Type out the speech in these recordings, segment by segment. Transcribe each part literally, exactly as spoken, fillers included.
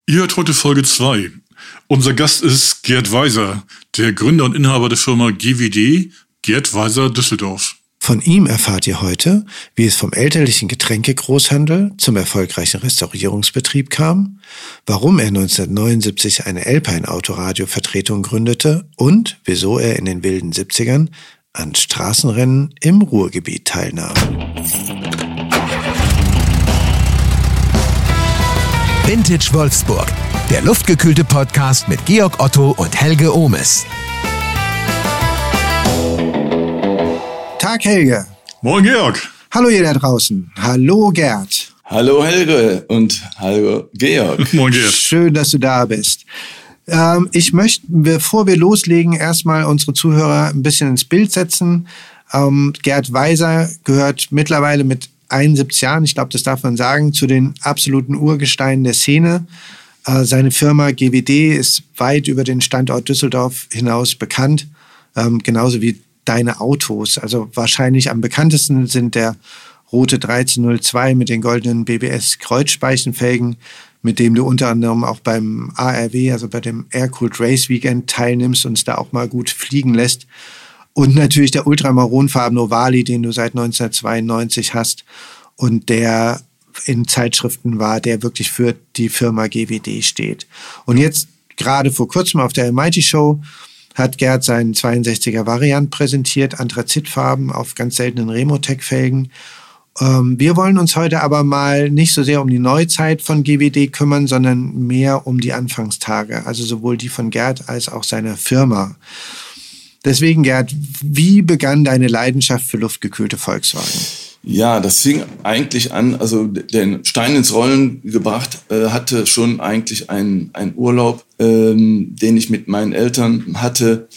Ihr hört heute Folge zwei. Unser Gast ist Gerd Weiser, der Gründer und Inhaber der Firma G W D, Gerd Weiser Düsseldorf. Von ihm erfahrt ihr heute, wie es vom elterlichen Getränkegroßhandel zum erfolgreichen Restaurierungsbetrieb kam, warum er neunzehnhundertneunundsiebzig eine Alpine-Autoradio-Vertretung gründete und wieso er in den wilden siebzigern an Straßenrennen im Ruhrgebiet teilnahm. Vintage Wolfsburg, der luftgekühlte Podcast mit Georg Otto und Helge Ohmes. Tag Helge. Moin Georg. Hallo ihr da draußen. Hallo Gerd. Hallo Helge und hallo Georg. Moin Gerd. Schön, dass du da bist. Ähm, ich möchte, bevor wir loslegen, erstmal unsere Zuhörer ein bisschen ins Bild setzen. Ähm, Gerd Weiser gehört mittlerweile mit einundsiebzig Jahren, ich glaube, das darf man sagen, zu den absoluten Urgesteinen der Szene. Äh, seine Firma G W D ist weit über den Standort Düsseldorf hinaus bekannt, ähm, genauso wie deine Autos. Also wahrscheinlich am bekanntesten sind der rote dreizehn null zwei mit den goldenen B B S-Kreuzspeichenfelgen, mit dem du unter anderem auch beim A R W, also bei dem Air-Cooled Race Weekend teilnimmst und es da auch mal gut fliegen lässt. Und natürlich der ultramaronfarbene Ovali, den du seit neunzehnhundertzweiundneunzig hast und der in Zeitschriften war, der wirklich für die Firma G W D steht. Und jetzt gerade vor kurzem auf der Almighty Show hat Gerd seinen zweiundsechziger Variant präsentiert, Anthrazitfarben auf ganz seltenen Remotec-Felgen. Ähm, wir wollen uns heute aber mal nicht so sehr um die Neuzeit von G W D kümmern, sondern mehr um die Anfangstage, also sowohl die von Gerd als auch seiner Firma. Deswegen, Gerd, wie begann deine Leidenschaft für luftgekühlte Volkswagen? Ja, das fing eigentlich an, also den Stein ins Rollen gebracht äh, hatte schon eigentlich einen, einen Urlaub, ähm, den ich mit meinen Eltern hatte.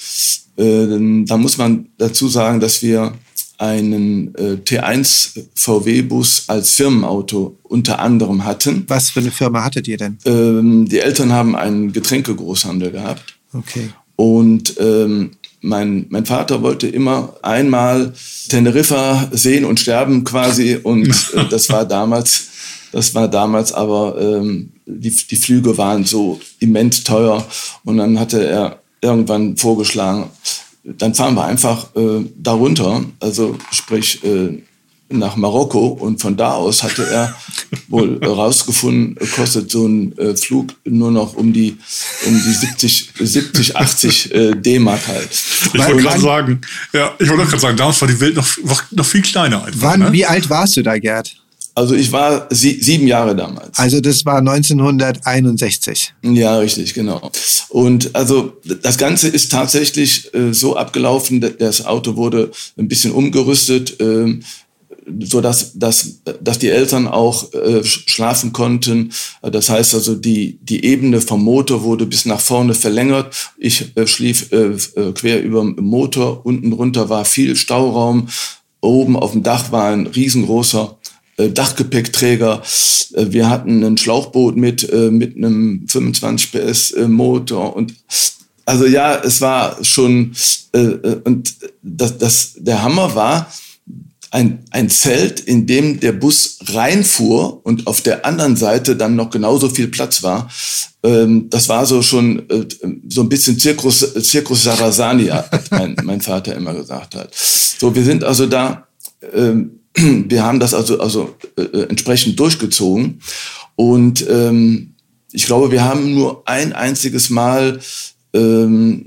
Äh, da muss man dazu sagen, dass wir einen äh, T eins V W-Bus als Firmenauto unter anderem hatten. Was für eine Firma hattet ihr denn? Ähm, die Eltern haben einen Getränkegroßhandel gehabt. Okay. Und ähm, Mein, mein Vater wollte immer einmal Teneriffa sehen und sterben quasi und äh, das war damals, das war damals aber, ähm, die, die Flüge waren so immens teuer und dann hatte er irgendwann vorgeschlagen, dann fahren wir einfach äh, darunter, also sprich äh, nach Marokko und von da aus hatte er wohl rausgefunden, kostet so ein äh, Flug nur noch um die um die siebzig, achtzig äh, D-Mark halt. Ich wollte gerade sagen, ja, ich wollte gerade sagen, damals war die Welt noch, noch viel kleiner einfach. Wann, ne? Wie alt warst du da, Gerd? Also ich war sie, sieben Jahre damals. Also das war neunzehnhunderteinundsechzig. Ja, richtig, genau. Und also das Ganze ist tatsächlich äh, so abgelaufen, das Auto wurde ein bisschen umgerüstet, äh, so dass, dass, dass die Eltern auch äh, schlafen konnten. Das heißt also, die, die Ebene vom Motor wurde bis nach vorne verlängert. Ich äh, schlief äh, quer über dem Motor. Unten drunter war viel Stauraum. Oben auf dem Dach war ein riesengroßer äh, Dachgepäckträger. Äh, wir hatten ein Schlauchboot mit, äh, mit einem fünfundzwanzig P S äh, Motor und also ja, es war schon äh, und das, das, der Hammer war, Ein, ein Zelt, in dem der Bus reinfuhr und auf der anderen Seite dann noch genauso viel Platz war. Ähm, das war so schon äh, so ein bisschen Zirkus, Zirkus Sarasani, hat mein, mein Vater immer gesagt hat. So, wir sind also da, ähm, wir haben das also, also äh, entsprechend durchgezogen. Und ähm, ich glaube, wir haben nur ein einziges Mal ähm,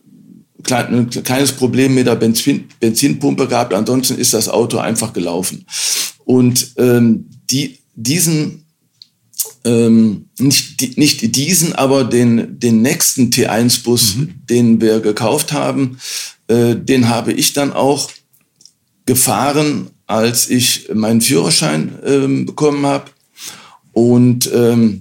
ein kleines Problem mit der Benzin, Benzinpumpe gehabt, ansonsten ist das Auto einfach gelaufen. Und ähm, die, diesen, ähm, nicht, die, nicht diesen, aber den, den nächsten T eins Bus, mhm. den wir gekauft haben, äh, den habe ich dann auch gefahren, als ich meinen Führerschein ähm, bekommen habe. Und ähm,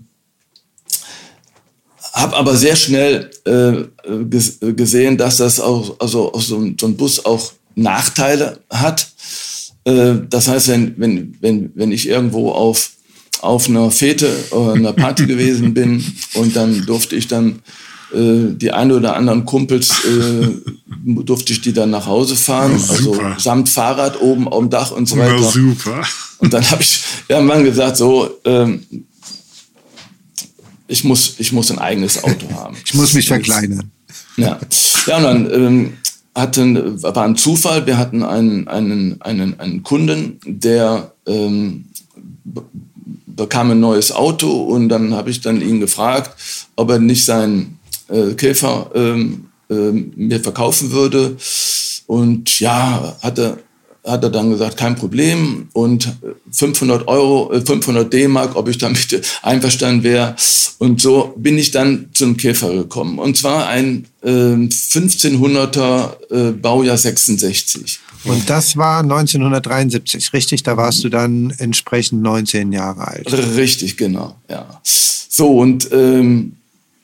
habe aber sehr schnell äh, gesehen, dass das auch, also auch so, ein, so ein Bus auch Nachteile hat. Äh, das heißt, wenn, wenn, wenn, wenn ich irgendwo auf, auf einer Fete oder einer Party gewesen bin und dann durfte ich dann äh, die eine oder anderen Kumpels, äh, durfte ich die dann nach Hause fahren, ja, also samt Fahrrad oben auf dem Dach und so weiter. Ja, super. Und dann habe ich irgendwann gesagt, so, ähm, ich muss, ich muss ein eigenes Auto haben. Ich muss mich verkleinern. Ja, ja, und dann ähm, hatten, war ein Zufall, wir hatten einen, einen, einen, einen Kunden, der ähm, bekam ein neues Auto und dann habe ich dann ihn gefragt, ob er nicht seinen äh, Käfer ähm, äh, mir verkaufen würde. Und ja, hat er, hat er dann gesagt, kein Problem. Und fünfhundert Euro, fünfhundert D-Mark, ob ich damit einverstanden wäre. Und so bin ich dann zum Käfer gekommen. Und zwar ein äh, fünfzehnhunderter äh, Baujahr sechsundsechzig. Und das war neunzehnhundertdreiundsiebzig, richtig? Da warst du dann entsprechend neunzehn Jahre alt. Richtig, genau, ja. So, und ähm,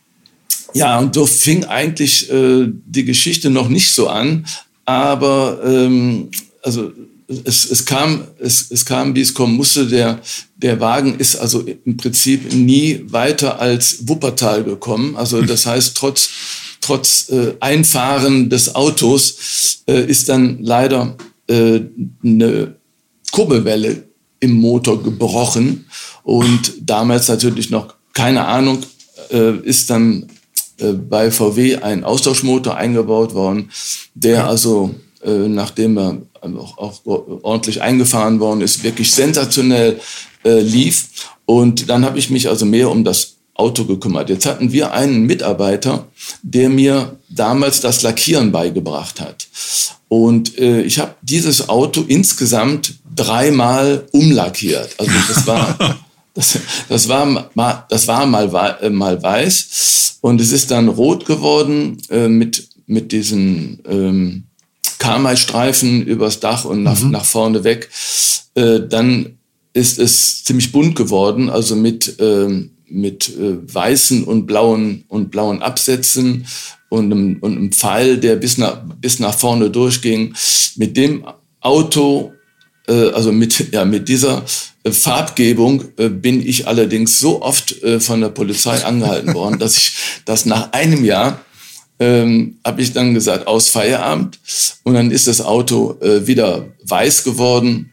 ja, und so fing eigentlich äh, die Geschichte noch nicht so an, aber ähm, also es, es kam, es, es kam, wie es kommen musste. Der, der Wagen ist also im Prinzip nie weiter als Wuppertal gekommen. Also das heißt, trotz Trotz äh, Einfahren des Autos äh, ist dann leider äh, eine Kurbelwelle im Motor gebrochen. Und damals natürlich noch keine Ahnung, äh, ist dann äh, bei V W ein Austauschmotor eingebaut worden, der also, äh, nachdem er auch, auch ordentlich eingefahren worden ist, wirklich sensationell äh, lief. Und dann habe ich mich also mehr um das Auto gekümmert. Jetzt hatten wir einen Mitarbeiter, der mir damals das Lackieren beigebracht hat. Und äh, ich habe dieses Auto insgesamt dreimal umlackiert. Also das war, das, das war, mal, das war mal, äh, mal weiß und es ist dann rot geworden äh, mit, mit diesen ähm, Karmai-Streifen übers Dach und nach, mhm. nach vorne weg. Äh, dann ist es ziemlich bunt geworden, also mit ähm, mit äh, weißen und blauen und blauen Absätzen und einem, und einem Pfeil, der bis nach bis nach vorne durchging. Mit dem Auto, äh, also mit ja mit dieser äh, Farbgebung äh, bin ich allerdings so oft äh, von der Polizei angehalten worden, dass ich das nach einem Jahr ähm, habe ich dann gesagt, aus Feierabend, und dann ist das Auto äh, wieder weiß geworden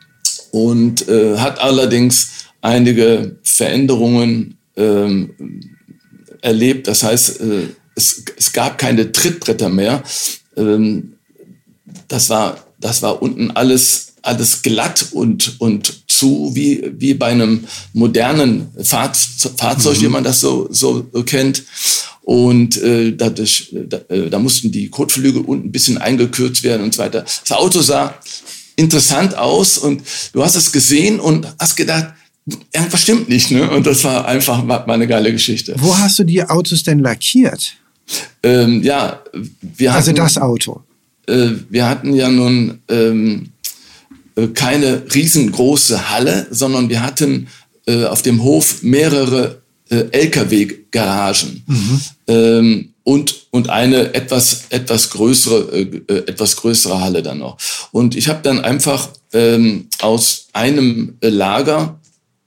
und äh, hat allerdings einige Veränderungen ähm, erlebt. Das heißt, äh, es, es gab keine Trittbretter mehr. Ähm, das war, das war unten alles, alles glatt und, und zu, wie, wie bei einem modernen Fahr Fahrzeug, mhm. wie man das so, so kennt. Und äh, dadurch, da, äh, da mussten die Kotflügel unten ein bisschen eingekürzt werden und so weiter. Das Auto sah interessant aus und du hast es gesehen und hast gedacht, irgendwas stimmt nicht, ne? Und das war einfach mal eine geile Geschichte. Wo hast du die Autos denn lackiert? Ähm, ja, wir hatten, also das Auto. Äh, wir hatten ja nun ähm, keine riesengroße Halle, sondern wir hatten äh, auf dem Hof mehrere äh, L K W-Garagen mhm. ähm, und und eine etwas etwas größere äh, etwas größere Halle dann noch. Und ich habe dann einfach ähm, aus einem äh, Lager,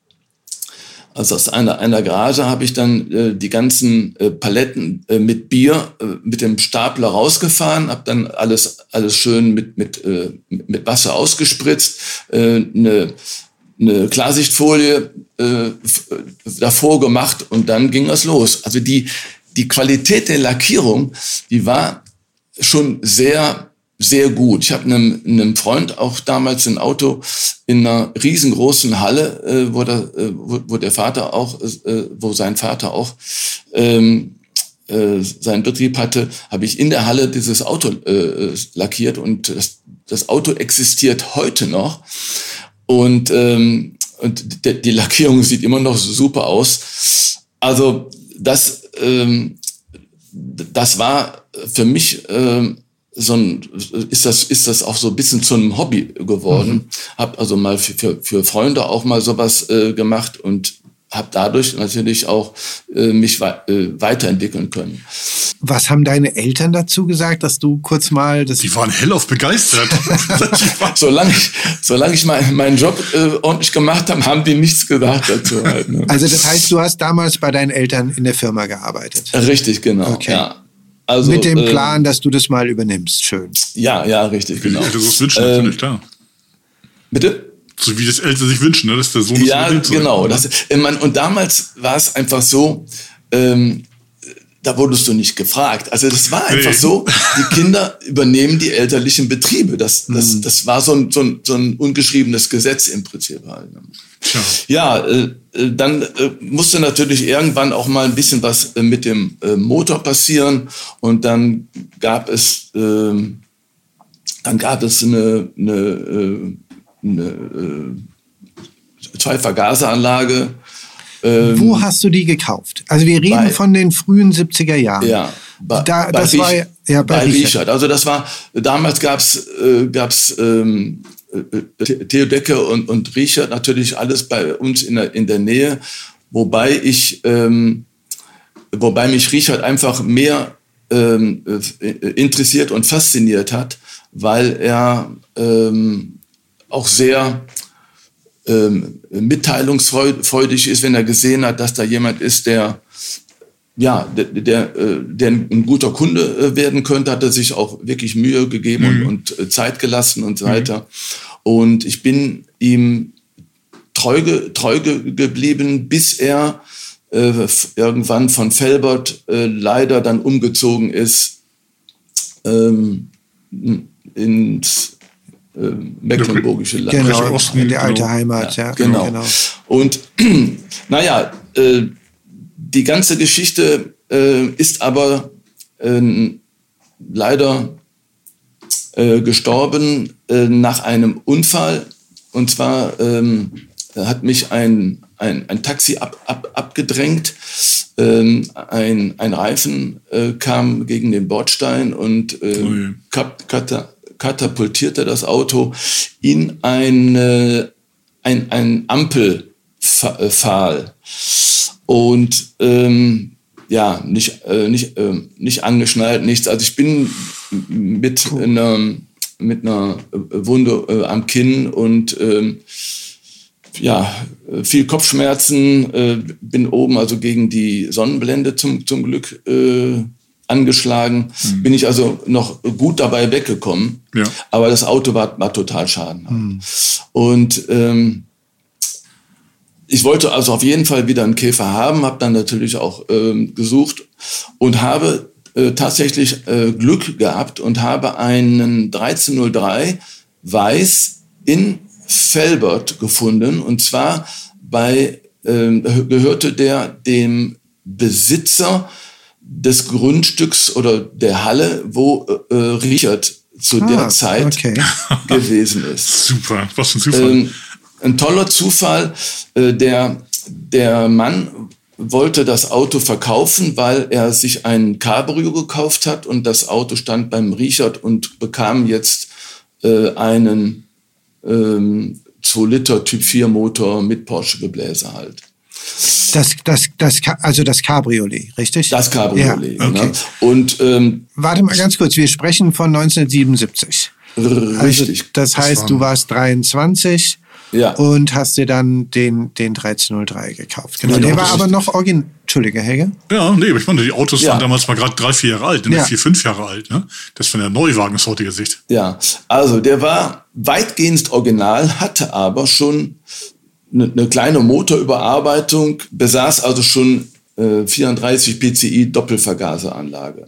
also aus einer, einer Garage, habe ich dann äh, die ganzen äh, Paletten äh, mit Bier äh, mit dem Stapler rausgefahren, habe dann alles alles schön mit mit äh, mit Wasser ausgespritzt, äh, eine eine Klarsichtfolie äh, davor gemacht und dann ging das los. Also die die Qualität der Lackierung, die war schon sehr sehr gut. Ich habe einem, einem Freund auch damals ein Auto in einer riesengroßen Halle, äh, wo, der, äh, wo, wo der Vater auch, äh, wo sein Vater auch ähm, äh, seinen Betrieb hatte, habe ich in der Halle dieses Auto äh, lackiert und das, das Auto existiert heute noch und, ähm, und die, die Lackierung sieht immer noch super aus. Also das, ähm, das war für mich ähm, so ein, ist das, ist das auch so ein bisschen zu einem Hobby geworden. Mhm. Hab also mal für, für, für Freunde auch mal sowas äh, gemacht und habe dadurch natürlich auch äh, mich wei äh, weiterentwickeln können. Was haben deine Eltern dazu gesagt, dass du kurz mal das... Die waren hellauf begeistert. solange ich, solange ich mein, meinen Job äh, ordentlich gemacht habe, haben die nichts gesagt dazu. Halt, ne? Also das heißt, du hast damals bei deinen Eltern in der Firma gearbeitet? Richtig, genau. Okay. Ja. Also, mit dem Plan, äh, dass du das mal übernimmst. Schön. Ja, ja, richtig, genau. Ja, das ist wünschen, natürlich, ähm, klar. Bitte? So wie das Eltern sich wünschen, ne? Dass der Sohn Ja, das genau. Ne? Das, äh, man, und damals war es einfach so, ähm, da wurdest du nicht gefragt. Also das war einfach nee. so, die Kinder übernehmen die elterlichen Betriebe. Das, das, mhm. das war so ein, so, ein, so ein ungeschriebenes Gesetz im Prinzip. Tja. Ja, äh, dann äh, musste natürlich irgendwann auch mal ein bisschen was äh, mit dem äh, Motor passieren. Und dann gab es, äh, dann gab es eine, eine, äh, eine äh, Zwei-Vergaseranlage. Ähm, Wo hast du die gekauft? Also wir reden bei, von den frühen siebziger Jahren. Ja, bei, da, bei, das Riech, war, ja, bei, bei Richard. Richard. Also das war, damals gab's äh, gab's ähm, Theo Decke und, und Richard natürlich alles bei uns in der, in der Nähe, wobei ich, ähm, wobei mich Richard einfach mehr ähm, interessiert und fasziniert hat, weil er ähm, auch sehr Ähm, mitteilungsfreudig ist, wenn er gesehen hat, dass da jemand ist, der ja, der, der, der ein guter Kunde werden könnte, hat er sich auch wirklich Mühe gegeben mhm. und, und Zeit gelassen und so weiter. Mhm. Und ich bin ihm treu, treu geblieben, bis er äh, irgendwann von Velbert äh, leider dann umgezogen ist ähm, ins Äh, mecklenburgische Land. Genau, in der alte Heimat, ja. ja genau. genau. Und naja, äh, die ganze Geschichte äh, ist aber äh, leider äh, gestorben äh, nach einem Unfall. Und zwar ähm, hat mich ein, ein, ein Taxi ab, ab, abgedrängt. Ähm, ein, ein Reifen äh, kam gegen den Bordstein und äh, oh ja. kap, kata, katapultierte das Auto in eine, ein, ein Ampelpfahl. Und ähm, ja, nicht, äh, nicht, äh, nicht angeschnallt, nichts. Also ich bin mit cool. einer, mit einer Wunde äh, am Kinn und ähm, ja, viel Kopfschmerzen, äh, bin oben also gegen die Sonnenblende zum, zum Glück äh, angeschlagen, mhm. bin ich also noch gut dabei weggekommen, ja. aber das Auto war, war total schadenhaft. Mhm. Und ähm, ich wollte also auf jeden Fall wieder einen Käfer haben, habe dann natürlich auch ähm, gesucht und habe äh, tatsächlich äh, Glück gehabt und habe einen dreizehn null drei weiß in Velbert gefunden, und zwar bei äh, gehörte der dem Besitzer des Grundstücks oder der Halle, wo äh, Richard zu ah, der Zeit okay. gewesen ist. Super, was für ein Zufall. Ähm, ein toller Zufall. Äh, der, der Mann wollte das Auto verkaufen, weil er sich ein Cabrio gekauft hat und das Auto stand beim Richard und bekam jetzt äh, einen ähm, zwei Liter Typ vier Motor mit Porsche-Gebläse halt. Das, das, das, also das Cabriolet, richtig? Das Cabriolet, ja, okay. Ne? Und, ähm, warte mal ganz kurz, wir sprechen von neunzehnhundertsiebenundsiebzig. Richtig. Also das heißt, du warst dreiundzwanzig ja. und hast dir dann den, den dreizehn null drei gekauft. Genau. Der war aber noch original. Entschuldige, Helge? Ja, nee, aber ich meine, die Autos ja. waren damals mal gerade drei, vier Jahre alt, ne? ja. vier, fünf Jahre alt. Ne? Das ist von der Neuwagen aus heutiger Sicht. Ja, also der war weitgehend original, hatte aber schon eine, eine kleine Motorüberarbeitung, besaß also schon äh, vierunddreißig P C I Doppelvergaseranlage.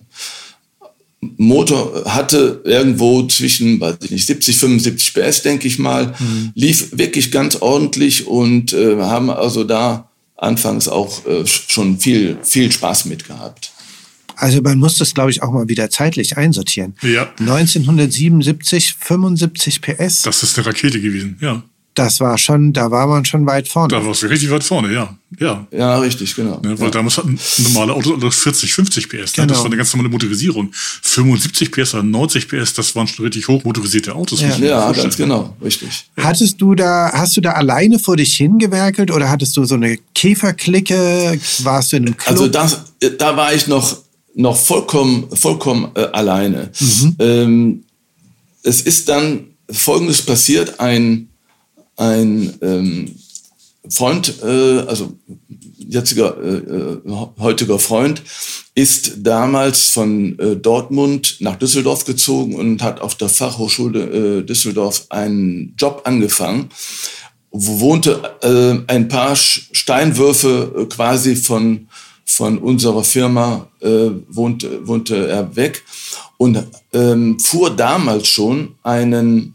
Motor hatte irgendwo zwischen, weiß ich nicht, siebzig, fünfundsiebzig P S, denke ich mal, mhm. lief wirklich ganz ordentlich und äh, haben also da anfangs auch äh, schon viel, viel Spaß mit gehabt. Also man muss das, glaube ich, auch mal wieder zeitlich einsortieren. Ja. neunzehnhundertsiebenundsiebzig, fünfundsiebzig P S. Das ist eine Rakete gewesen, ja. Das war schon, da war man schon weit vorne. Da warst du richtig weit vorne, ja. Ja, ja richtig, genau. Ja, weil ja. damals hatten normale Autos vierzig, fünfzig P S. Genau. Das war eine ganz normale Motorisierung. fünfundsiebzig P S oder neunzig P S, das waren schon richtig hoch motorisierte Autos. Ja, ja ganz genau, richtig. Hattest du da, hast du da alleine vor dich hingewerkelt oder hattest du so eine Käferklicke? Warst du in einem Club? Also das, da war ich noch, noch vollkommen, vollkommen äh, alleine. Mhm. Ähm, es ist dann Folgendes passiert, ein Ein, ähm, Freund, äh, also jetziger, äh, heutiger Freund, ist damals von äh, Dortmund nach Düsseldorf gezogen und hat auf der Fachhochschule äh, Düsseldorf einen Job angefangen, wo wohnte äh, ein paar Steinwürfe äh, quasi von, von unserer Firma, äh, wohnte, wohnte er weg und ähm, fuhr damals schon einen,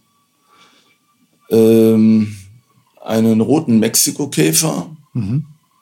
ähm, einen roten Mexiko-Käfer, mhm.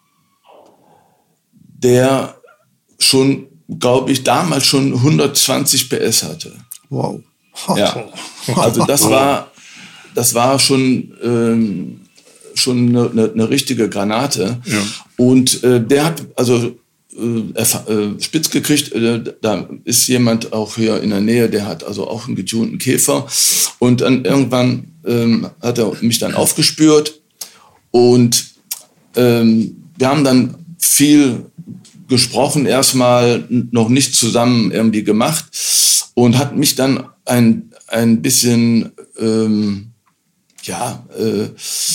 der schon, glaube ich, damals schon hundertzwanzig P S hatte. Wow. Ja, also das war, das war schon, ähm, schon eine, eine, eine richtige Granate. Ja. Und äh, der hat also äh, äh, spitz gekriegt, äh, da ist jemand auch hier in der Nähe, der hat also auch einen getunten Käfer. Und dann irgendwann ähm, hat er mich dann aufgespürt und ähm, wir haben dann viel gesprochen, erstmal noch nicht zusammen irgendwie gemacht und hat mich dann ein, ein bisschen ähm, ja, äh,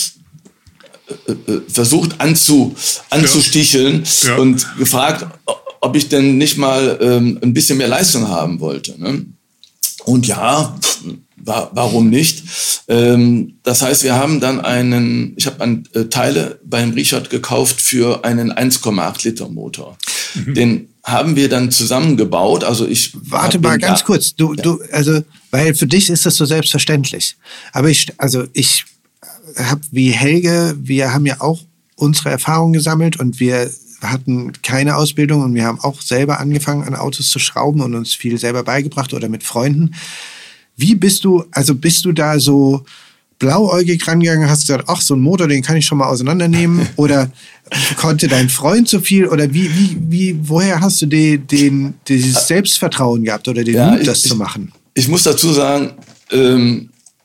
äh, versucht anzu, anzusticheln ja. Ja. und gefragt, ob ich denn nicht mal ähm, ein bisschen mehr Leistung haben wollte. Ne? Und ja, war, warum nicht? Ähm, das heißt, wir haben dann einen, ich habe an, äh, Teile beim Richard gekauft für einen eins Komma acht Liter Motor. Mhm. Den haben wir dann zusammengebaut. Also ich warte mal ganz kurz. Du, ja. du, also, weil für dich ist das so selbstverständlich. Aber ich, also ich habe wie Helge, wir haben ja auch unsere Erfahrungen gesammelt und wir hatten keine Ausbildung und wir haben auch selber angefangen, an Autos zu schrauben und uns viel selber beigebracht oder mit Freunden. Wie bist du, also bist du da so blauäugig rangegangen, hast gesagt, ach, so ein Motor, den kann ich schon mal auseinandernehmen? Oder konnte dein Freund so viel? Oder wie, wie, wie, woher hast du den, den, dieses Selbstvertrauen gehabt oder den ja, Mut, das ich, zu machen? Ich muss dazu sagen, ähm,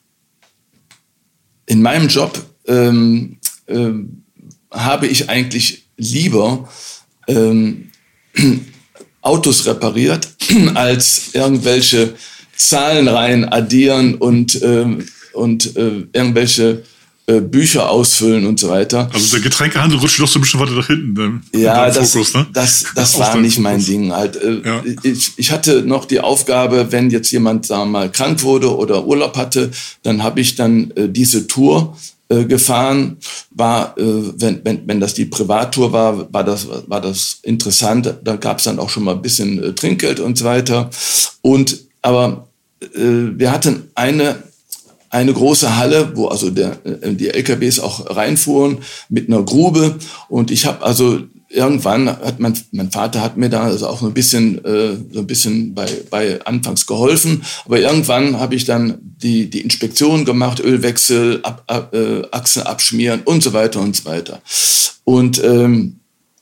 in meinem Job ähm, ähm, habe ich eigentlich lieber ähm, Autos repariert, als irgendwelche Zahlenreihen addieren und, ähm, und äh, irgendwelche äh, Bücher ausfüllen und so weiter. Also der Getränkehandel rutscht doch so ein bisschen weiter nach hinten. Ne? Ja, das, Fokus, ne? das, das war nicht mein Ding. Halt. Äh, ja. ich, ich hatte noch die Aufgabe, wenn jetzt jemand, sagen wir mal, krank wurde oder Urlaub hatte, dann habe ich dann äh, diese Tour äh, gefahren. War, äh, wenn, wenn, wenn das die Privattour war, war das, war das interessant. Da gab es dann auch schon mal ein bisschen äh, Trinkgeld und so weiter. Und aber äh, wir hatten eine eine große Halle, wo also der, die L K Ws auch reinfuhren mit einer Grube. Und ich habe also irgendwann hat mein mein Vater hat mir da also auch so ein bisschen äh, so ein bisschen bei bei anfangs geholfen. Aber irgendwann habe ich dann die die Inspektion gemacht, Ölwechsel, ab, ab, äh, Achsen abschmieren und so weiter und so weiter. Und ähm,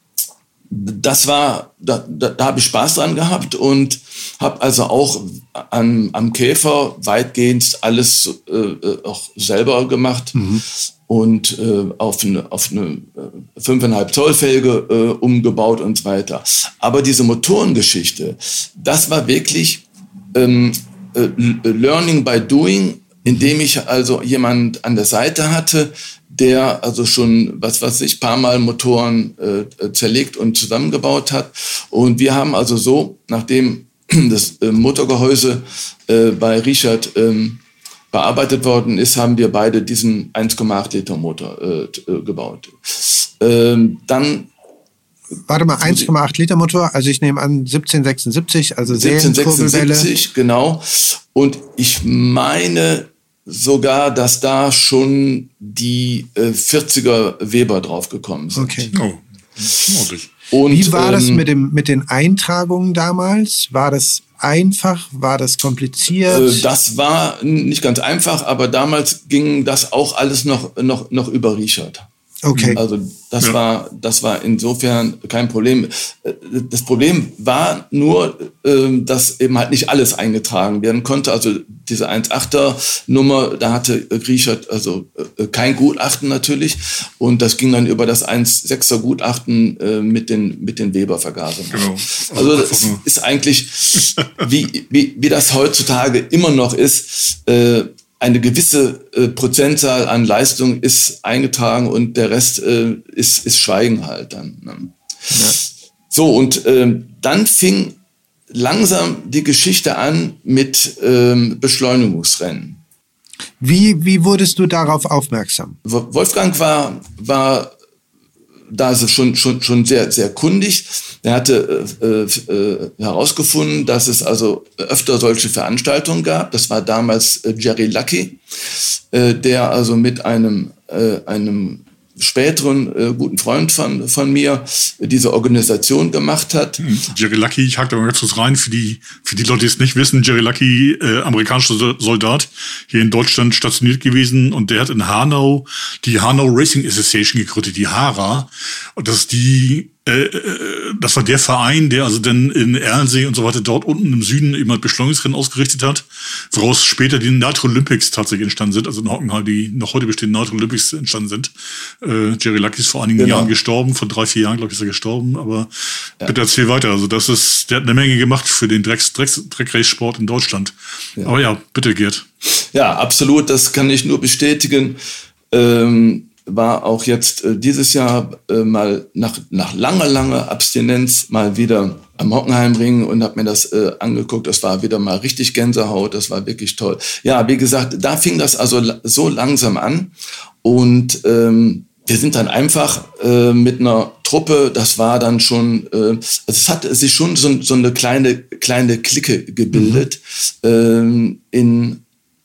das war, da, da, da habe ich Spaß dran gehabt und habe also auch an, am Käfer weitgehend alles äh, auch selber gemacht mhm. und äh, auf eine, auf eine fünf Komma fünf Zoll Felge äh, umgebaut und so weiter. Aber diese Motorengeschichte, das war wirklich ähm, äh, Learning by Doing, indem ich also jemand an der Seite hatte, der also schon, was weiß ich, paar Mal Motoren äh, zerlegt und zusammengebaut hat. Und wir haben also so, nachdem das äh, Motorgehäuse äh, bei Richard ähm, bearbeitet worden ist, haben wir beide diesen eins Komma acht Liter Motor äh, gebaut. Ähm, dann Warte mal, eins Komma acht Liter Motor, also ich nehme an siebzehnhundertsechsundsiebzig, also siebzehnhundertsechsundsiebzig, genau. Und ich meine sogar, dass da schon die äh, vierziger Weber draufgekommen sind. Okay. Oh, ordentlich. Und, wie war das ähm, mit, dem, mit den Eintragungen damals? War das einfach? War das kompliziert? Äh, das war nicht ganz einfach, aber damals ging das auch alles noch, noch, noch über Richard. Okay. Also das ja. war das war insofern kein Problem. Das Problem war nur, dass eben halt nicht alles eingetragen werden konnte. Also diese eins Komma achter Nummer, da hatte Richard also kein Gutachten natürlich und das ging dann über das eins Komma sechser Gutachten mit den mit den Weber-Vergasern. Genau. Also das ist eigentlich wie wie wie das heutzutage immer noch ist. eine gewisse äh, Prozentzahl an Leistung ist eingetragen und der Rest äh, ist, ist Schweigen halt dann. Ne? Ja. So, und äh, dann fing langsam die Geschichte an mit ähm, Beschleunigungsrennen. Wie, wie wurdest du darauf aufmerksam? Wolfgang war, war da ist es schon, schon, schon sehr, sehr kundig. Er hatte äh, äh, herausgefunden, dass es also öfter solche Veranstaltungen gab. Das war damals äh, Jerry Lucky, äh, der also mit einem, äh, einem späteren äh, guten Freund von, von mir diese Organisation gemacht hat. Hm, Jerry Lucky, ich hake da mal ganz kurz rein, für die, für die Leute, die es nicht wissen, Jerry Lucky, äh, amerikanischer Soldat, hier in Deutschland stationiert gewesen, und der hat in Hanau die Hanau Racing Association gegründet, die HARA, und das ist die Äh, das war der Verein, der also dann in Erlensee und so weiter dort unten im Süden eben halt Beschleunigungsrennen ausgerichtet hat, woraus später die Nitro Olympics tatsächlich entstanden sind, also in Hockenheim die noch heute bestehenden Nitro Olympics entstanden sind. Äh, Jerry Lucky ist vor einigen genau. Jahren gestorben, vor drei, vier Jahren, glaube ich, ist er gestorben, aber ja. Bitte erzähl weiter. Also das ist, der hat eine Menge gemacht für den Drecks, Drecks, Dreckrace-Sport in Deutschland. Ja. Aber ja, bitte, Gerd. Ja, absolut, das kann ich nur bestätigen. Ähm, war auch jetzt äh, dieses Jahr äh, mal nach, nach langer, langer Abstinenz mal wieder am Hockenheimring und habe mir das äh, angeguckt. Das war wieder mal richtig Gänsehaut, das war wirklich toll. Ja, wie gesagt, da fing das also so langsam an und ähm, wir sind dann einfach äh, mit einer Truppe, das war dann schon, äh, also es hat sich schon so, so eine kleine, kleine Clique gebildet mhm. äh, in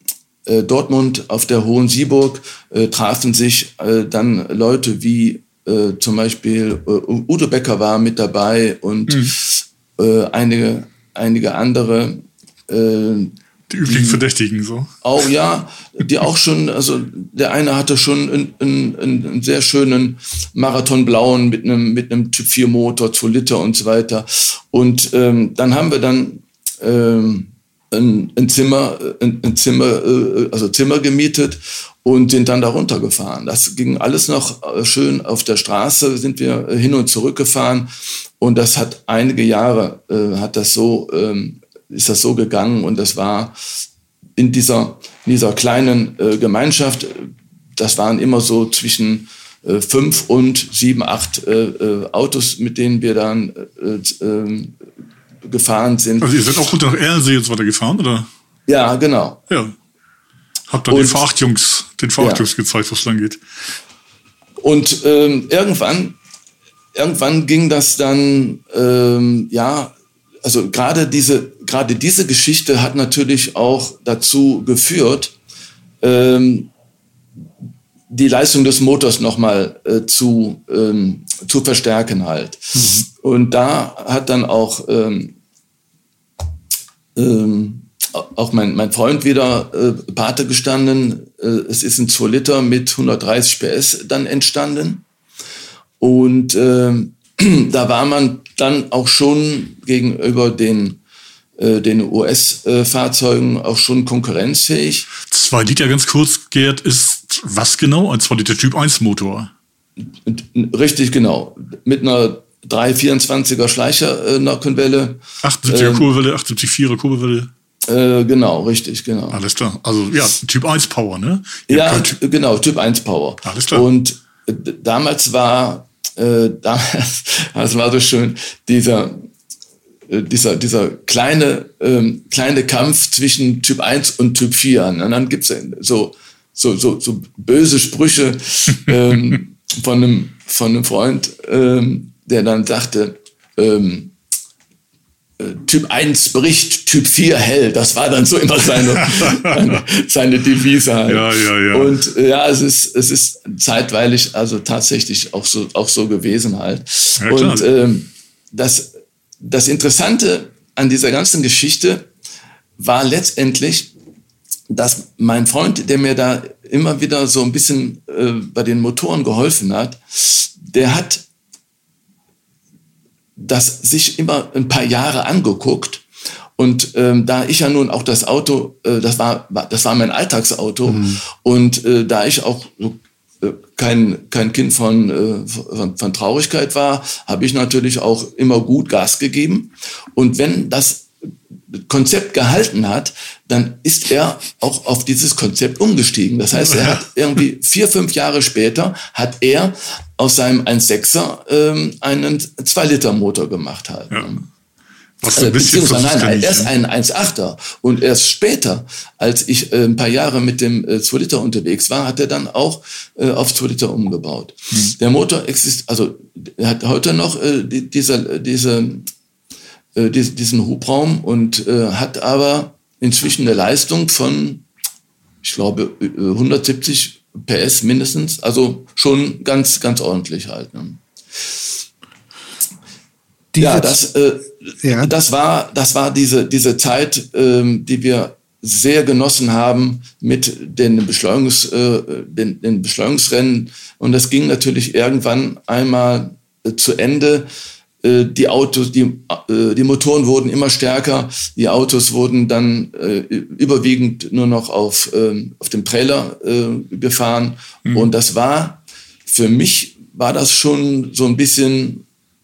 Dortmund auf der Hohen Sieburg äh, trafen sich äh, dann Leute wie äh, zum Beispiel äh, Udo Becker war mit dabei und mhm. äh, einige, einige andere. Äh, die üblichen die Verdächtigen so. Auch, ja, die auch schon, also der eine hatte schon einen, einen, einen sehr schönen Marathon Blauen mit einem, mit einem Typ vier Motor, zwei Liter und so weiter. Und ähm, dann haben wir dann ähm, Ein, ein Zimmer, ein, ein Zimmer, also Zimmer gemietet und sind dann da runtergefahren. Das ging alles noch schön auf der Straße, sind wir hin und zurück gefahren und das hat einige Jahre, äh, hat das so, ähm, ist das so gegangen und das war in dieser, in dieser kleinen äh, Gemeinschaft, das waren immer so zwischen äh, fünf und sieben, acht äh, äh, Autos, mit denen wir dann äh, äh, gefahren sind. Also ihr seid auch runter nach Erlensee jetzt weiter gefahren, oder? Ja, genau. Ja. Habt dann den V acht Jungs, den V acht Jungs ja. gezeigt, wo es lang geht. Und ähm, irgendwann, irgendwann ging das dann, ähm, ja, also gerade diese, gerade diese Geschichte hat natürlich auch dazu geführt, ähm, die Leistung des Motors nochmal äh, zu, ähm, zu verstärken halt. Mhm. Und da hat dann auch, ähm, ähm, auch mein, mein Freund wieder äh, Pate gestanden. Äh, es ist ein zwei Liter mit hundertdreißig P S dann entstanden. Und ähm, da war man dann auch schon gegenüber den den U S-Fahrzeugen auch schon konkurrenzfähig. Zwei Liter, ganz kurz, Gerd, ist was genau? Ein zwei Liter Typ eins Motor? Richtig, genau. Mit einer drei vierundzwanziger Schleicher-Nockenwelle. achtundsiebziger ähm, Kurbelwelle, achtundsiebzig Komma vier Kurbelwelle. Äh, genau, richtig, genau. Alles klar. Also ja, Typ eins Power, ne? Ihr ja, typ genau, Typ eins Power. Alles klar. Und äh, damals war, äh, damals, das war so schön, dieser Dieser, dieser kleine, ähm, kleine Kampf zwischen Typ eins und Typ vier. Und dann gibt's so, so, so, so böse Sprüche ähm, von, einem, von einem Freund, ähm, der dann sagte, ähm, Typ eins bricht, Typ vier hell. Das war dann so immer seine, seine, seine Devise halt. Ja, ja, ja. Und ja, es ist, es ist zeitweilig also tatsächlich auch so, auch so gewesen halt. Ja, und ähm, das Das Interessante an dieser ganzen Geschichte war letztendlich, dass mein Freund, der mir da immer wieder so ein bisschen äh, bei den Motoren geholfen hat, der hat das sich immer ein paar Jahre angeguckt. Und ähm, da ich ja nun auch das Auto, äh, das war, das war mein Alltagsauto, mhm. und äh, da ich auch so kein kein Kind von, von von Traurigkeit war, habe ich natürlich auch immer gut Gas gegeben. Und wenn das Konzept gehalten hat, dann ist er auch auf dieses Konzept umgestiegen. Das heißt, er hat irgendwie vier, fünf Jahre später hat er aus seinem eins Komma sechser ähm, einen zwei Liter Motor gemacht halt. Ja. Was so ein Also, bisschen beziehungsweise nein, erst ne? einen eins Komma achter und erst später, als ich äh, ein paar Jahre mit dem äh, zwei Liter unterwegs war, hat er dann auch äh, auf zwei Liter umgebaut. Hm. Der Motor existiert, also er hat heute noch äh, die, diese, diese diesen Hubraum und äh, hat aber inzwischen eine Leistung von, ich glaube, hundertsiebzig P S mindestens, also schon ganz, ganz ordentlich halt. Ne? Ja, das, äh, ja, das war, das war diese, diese Zeit, ähm, die wir sehr genossen haben mit den, Beschleunigungs, äh, den, den Beschleunigungsrennen, und das ging natürlich irgendwann einmal äh, zu Ende. Die Autos, die, die Motoren wurden immer stärker, die Autos wurden dann äh, überwiegend nur noch auf, äh, auf dem Trailer äh, gefahren. Mhm. Und das war, für mich war das schon so ein bisschen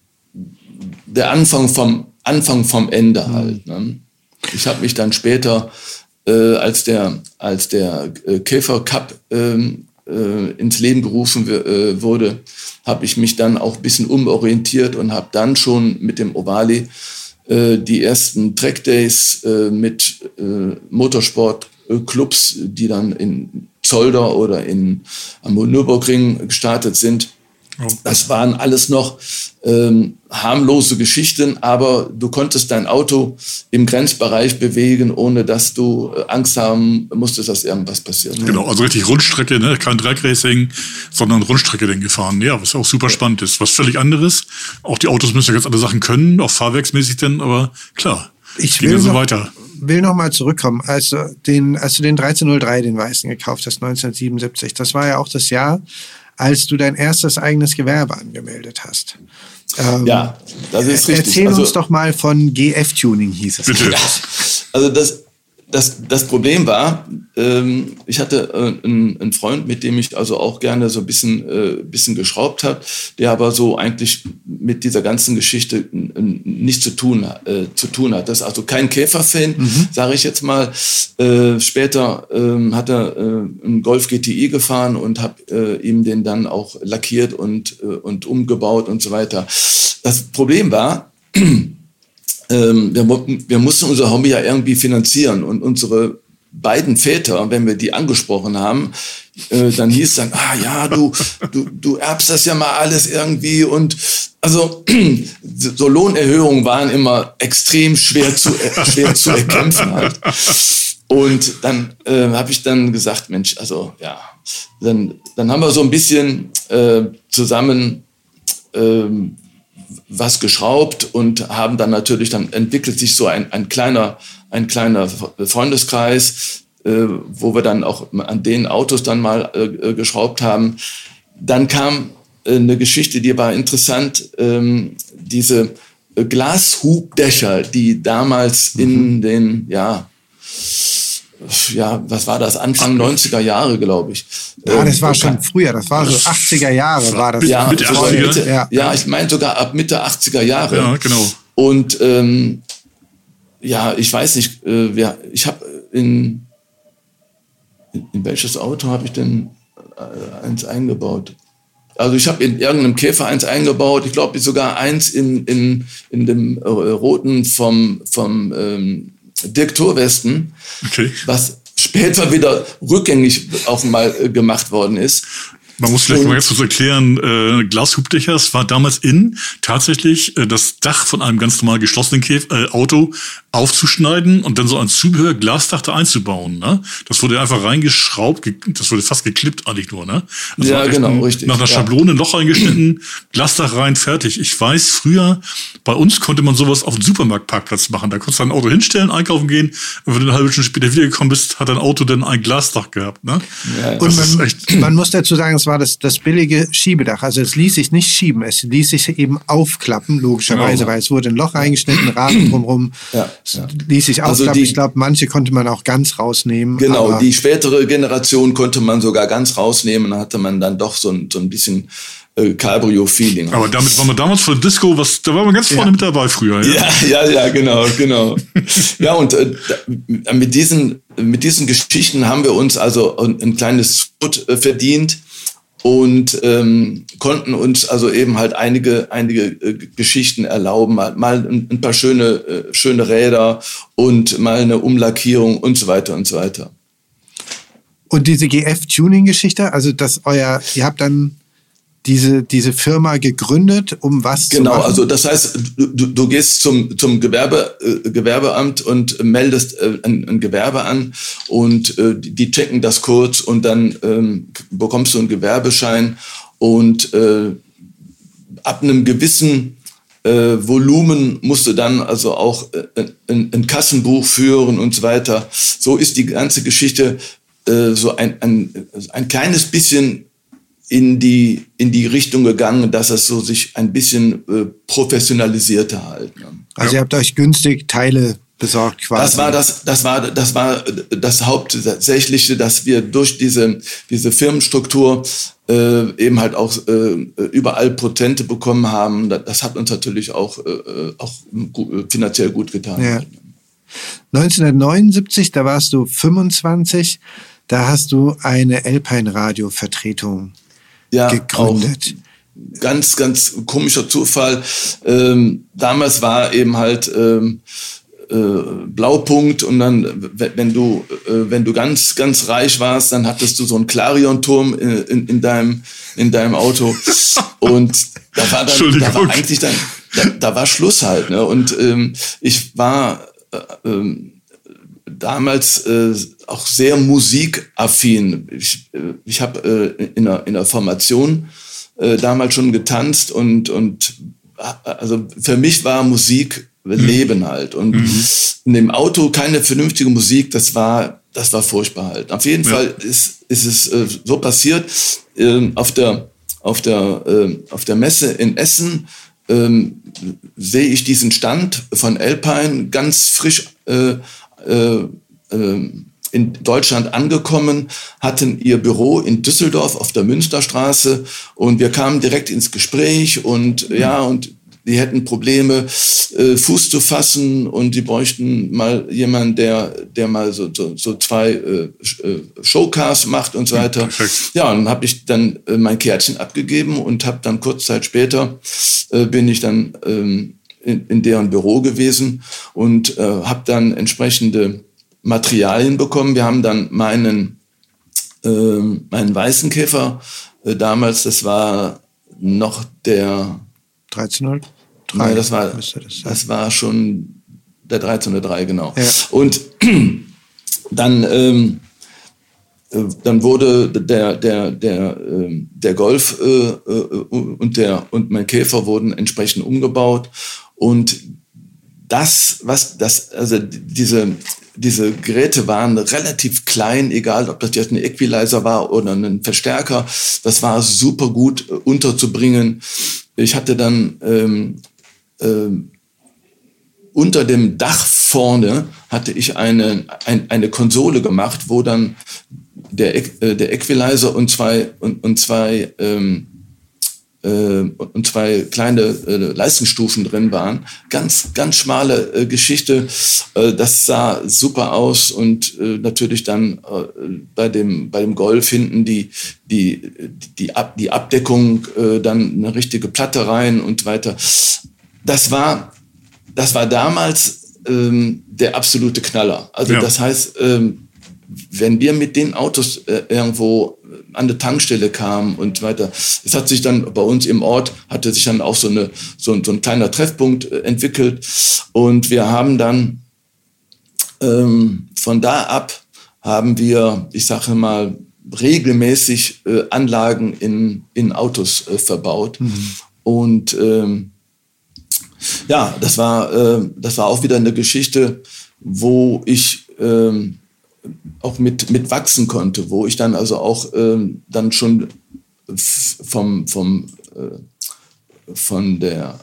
der Anfang vom, Anfang vom Ende halt. Ne? Ich habe mich dann später, äh, als der, als der Käfer Cup äh, äh, ins Leben gerufen äh, wurde, habe ich mich dann auch ein bisschen umorientiert und habe dann schon mit dem Ovali äh, die ersten Trackdays äh, mit äh, Motorsportclubs, die dann in Zolder oder in, am Nürburgring gestartet sind. Oh. Das waren alles noch ähm, harmlose Geschichten, aber du konntest dein Auto im Grenzbereich bewegen, ohne dass du äh, Angst haben musstest, dass irgendwas passiert. Genau, also richtig Rundstrecke, ne? Kein Drag-Racing, sondern Rundstrecke denn gefahren. Ja, was auch super spannend ist. Was völlig anderes. Auch die Autos müssen ja ganz andere Sachen können, auch fahrwerksmäßig denn, aber klar, ich will so noch, weiter. will noch mal zurückkommen. Als du den, als du den dreizehn null drei, den weißen, gekauft hast, neunzehnhundertsiebenundsiebzig, das war ja auch das Jahr, als du dein erstes eigenes Gewerbe angemeldet hast. Ähm, ja, das ist richtig. Erzähl also, uns doch mal von G F-Tuning, hieß es. Bitte. Ja, also das, das, das Problem war, ähm, ich hatte äh, einen, einen Freund, mit dem ich also auch gerne so ein bisschen, äh, bisschen geschraubt habe, der aber so eigentlich mit dieser ganzen Geschichte äh, nichts zu tun, äh, zu tun hat. Das ist also kein Käferfan, mhm. sage ich jetzt mal. Äh, später äh, hat er äh, einen Golf G T I gefahren und habe äh, ihm den dann auch lackiert und, äh, und umgebaut und so weiter. Das Problem war, Ähm, wir, wir mussten unser Hobby ja irgendwie finanzieren, und unsere beiden Väter, wenn wir die angesprochen haben, äh, dann hieß es dann, ah ja, du, du, du erbst das ja mal alles irgendwie, und also so Lohnerhöhungen waren immer extrem schwer zu, äh, schwer zu erkämpfen halt. Und dann äh, habe ich dann gesagt, Mensch, also ja, dann, dann haben wir so ein bisschen äh, zusammen äh, was geschraubt und haben dann natürlich, dann entwickelt sich so ein, ein kleiner, ein kleiner Freundeskreis, äh, wo wir dann auch an den Autos dann mal äh, geschraubt haben. Dann kam äh, eine Geschichte, die war interessant, ähm, diese äh, Glashubdächer, die damals mhm. in den, ja, ja, was war das? Anfang neunziger Jahre, glaube ich. Ja, das war schon früher, das war so achtziger Jahre war das. Ja, Mitte sogar achtziger? Mitte, Ja. ja, ich meine sogar ab Mitte achtziger Jahre. Ja, genau. Und ähm, ja, ich weiß nicht, äh, wer, ich habe in, in, in welches Auto habe ich denn äh, eins eingebaut? Also ich habe in irgendeinem Käfer eins eingebaut, ich glaube sogar eins in, in, in dem äh, roten vom, vom ähm, Dirk Thorwesten, okay. was später wieder rückgängig auch mal äh, gemacht worden ist. Man muss vielleicht und, mal ganz kurz erklären, äh, Glashubdächer, es war damals in, tatsächlich äh, das Dach von einem ganz normal geschlossenen Käf- äh, Auto aufzuschneiden und dann so ein Zubehör Glasdach da einzubauen. Ne? Das wurde einfach reingeschraubt, ge- das wurde fast geklippt eigentlich nur. Ne? Also ja, genau, ein, richtig. Nach einer ja. Schablone ein Loch reingeschnitten, Glasdach rein, fertig. Ich weiß, früher, bei uns konnte man sowas auf dem Supermarktparkplatz machen. Da konntest du ein Auto hinstellen, einkaufen gehen, und wenn du eine halbe Stunde später wiedergekommen bist, hat dein Auto dann ein Glasdach gehabt. Ne? Ja, ja. Und man, echt man muss dazu sagen, es war das, das billige Schiebedach. Also es ließ sich nicht schieben, es ließ sich eben aufklappen, logischerweise, genau. weil es wurde ein Loch reingeschnitten, Rahmen drumherum, ja, ja. ließ sich aufklappen. Also die, ich glaube, manche konnte man auch ganz rausnehmen. Genau, aber die spätere Generation konnte man sogar ganz rausnehmen. Da hatte man dann doch so ein, so ein bisschen äh, Cabrio-Feeling. Aber damit waren wir damals für Disco, was, da waren wir ganz vorne ja. mit dabei früher. Ja, ja, ja, ja genau, genau. Ja, und äh, mit diesen, mit diesen Geschichten haben wir uns also ein, ein kleines Foot äh, verdient. Und ähm, konnten uns also eben halt einige einige äh, Geschichten erlauben, mal, mal ein, ein paar schöne äh, schöne Räder und mal eine Umlackierung und so weiter und so weiter. Und diese G F-Tuning-Geschichte, also dass euer, ihr habt dann diese diese Firma gegründet, um was genau, zu machen? Also das heißt, du, du gehst zum zum Gewerbe äh, Gewerbeamt und meldest äh, ein, ein Gewerbe an und äh, die, die checken das kurz und dann ähm, bekommst du einen Gewerbeschein und äh, ab einem gewissen äh, Volumen musst du dann also auch äh, ein, ein Kassenbuch führen und so weiter. So ist die ganze Geschichte äh, so ein, ein ein kleines bisschen in die in die Richtung gegangen, dass es so sich ein bisschen äh, professionalisierte halt. Ne? Also Ja. ihr habt euch günstig Teile besorgt quasi. Das war das das war das war das Hauptsächliche, dass wir durch diese diese Firmenstruktur äh, eben halt auch äh, überall Prozente bekommen haben. Das hat uns natürlich auch äh, auch gut, finanziell gut getan. Ja. neunzehnhundertneunundsiebzig, da warst du fünfundzwanzig, da hast du eine Alpine-Radio-Vertretung Ja, gegründet. Auch ganz, ganz komischer Zufall. Ähm, damals war eben halt ähm, äh, Blaupunkt und dann, wenn du, äh, wenn du ganz, ganz reich warst, dann hattest du so einen Clarion-Turm in, in, in deinem, in deinem Auto und da war dann, da war eigentlich dann, da, da war Schluss halt, ne? Und ähm, ich war äh, ähm, damals äh, auch sehr musikaffin. Ich, äh, ich habe äh, in, in der Formation äh, damals schon getanzt und, und also für mich war Musik Leben halt. Und mhm. in dem Auto keine vernünftige Musik, das war, das war furchtbar halt. Auf jeden ja. Fall ist, ist es äh, so passiert, äh, auf der, auf der, äh, auf der Messe in Essen ähm, sehe ich diesen Stand von Alpine ganz frisch äh, äh, äh, in Deutschland angekommen, hatten ihr Büro in Düsseldorf auf der Münsterstraße und wir kamen direkt ins Gespräch und mhm. ja, und die hätten Probleme, äh, Fuß zu fassen und die bräuchten mal jemanden, der, der mal so, so, so zwei äh, Showcasts macht und so weiter. Perfekt. Ja, und dann habe ich dann äh, mein Kärtchen abgegeben und habe dann kurz Zeit später äh, bin ich dann ähm, in, in deren Büro gewesen und äh, habe dann entsprechende Materialien bekommen. Wir haben dann meinen, äh, meinen weißen Käfer äh, damals, das war noch der dreizehnhundertdrei. Nein, das war, das, das war schon der dreizehnhundertdrei, genau. Ja. Und dann, ähm, dann wurde der, der, der, der Golf äh, und, der, und mein Käfer wurden entsprechend umgebaut. Und das, was das, also diese, diese Geräte waren relativ klein, egal ob das jetzt ein Equalizer war oder ein Verstärker. Das war super gut unterzubringen. Ich hatte dann ähm, ähm, unter dem Dach vorne hatte ich eine, ein, eine Konsole gemacht, wo dann der, äh, der Equalizer und zwei, und, und zwei, ähm, äh, und zwei kleine äh, Leistungsstufen drin waren. Ganz, ganz schmale äh, Geschichte. Äh, das sah super aus und äh, natürlich dann äh, bei dem, bei dem Golf hinten die, die, die, Ab, die Abdeckung, äh, dann eine richtige Platte rein und weiter. Das war, das war damals ähm, der absolute Knaller. Also ja. Das heißt, ähm, wenn wir mit den Autos äh, irgendwo an der Tankstelle kamen und weiter, es hat sich dann bei uns im Ort, hatte sich dann auch so, eine, so, so ein kleiner Treffpunkt äh, entwickelt und wir haben dann ähm, von da ab haben wir, ich sage mal, regelmäßig äh, Anlagen in, in Autos äh, verbaut. Mhm. Und ähm, ja, das war, äh, das war auch wieder eine Geschichte, wo ich ähm, auch mit, mit wachsen konnte, wo ich dann also auch ähm, dann schon vom, vom, äh, von der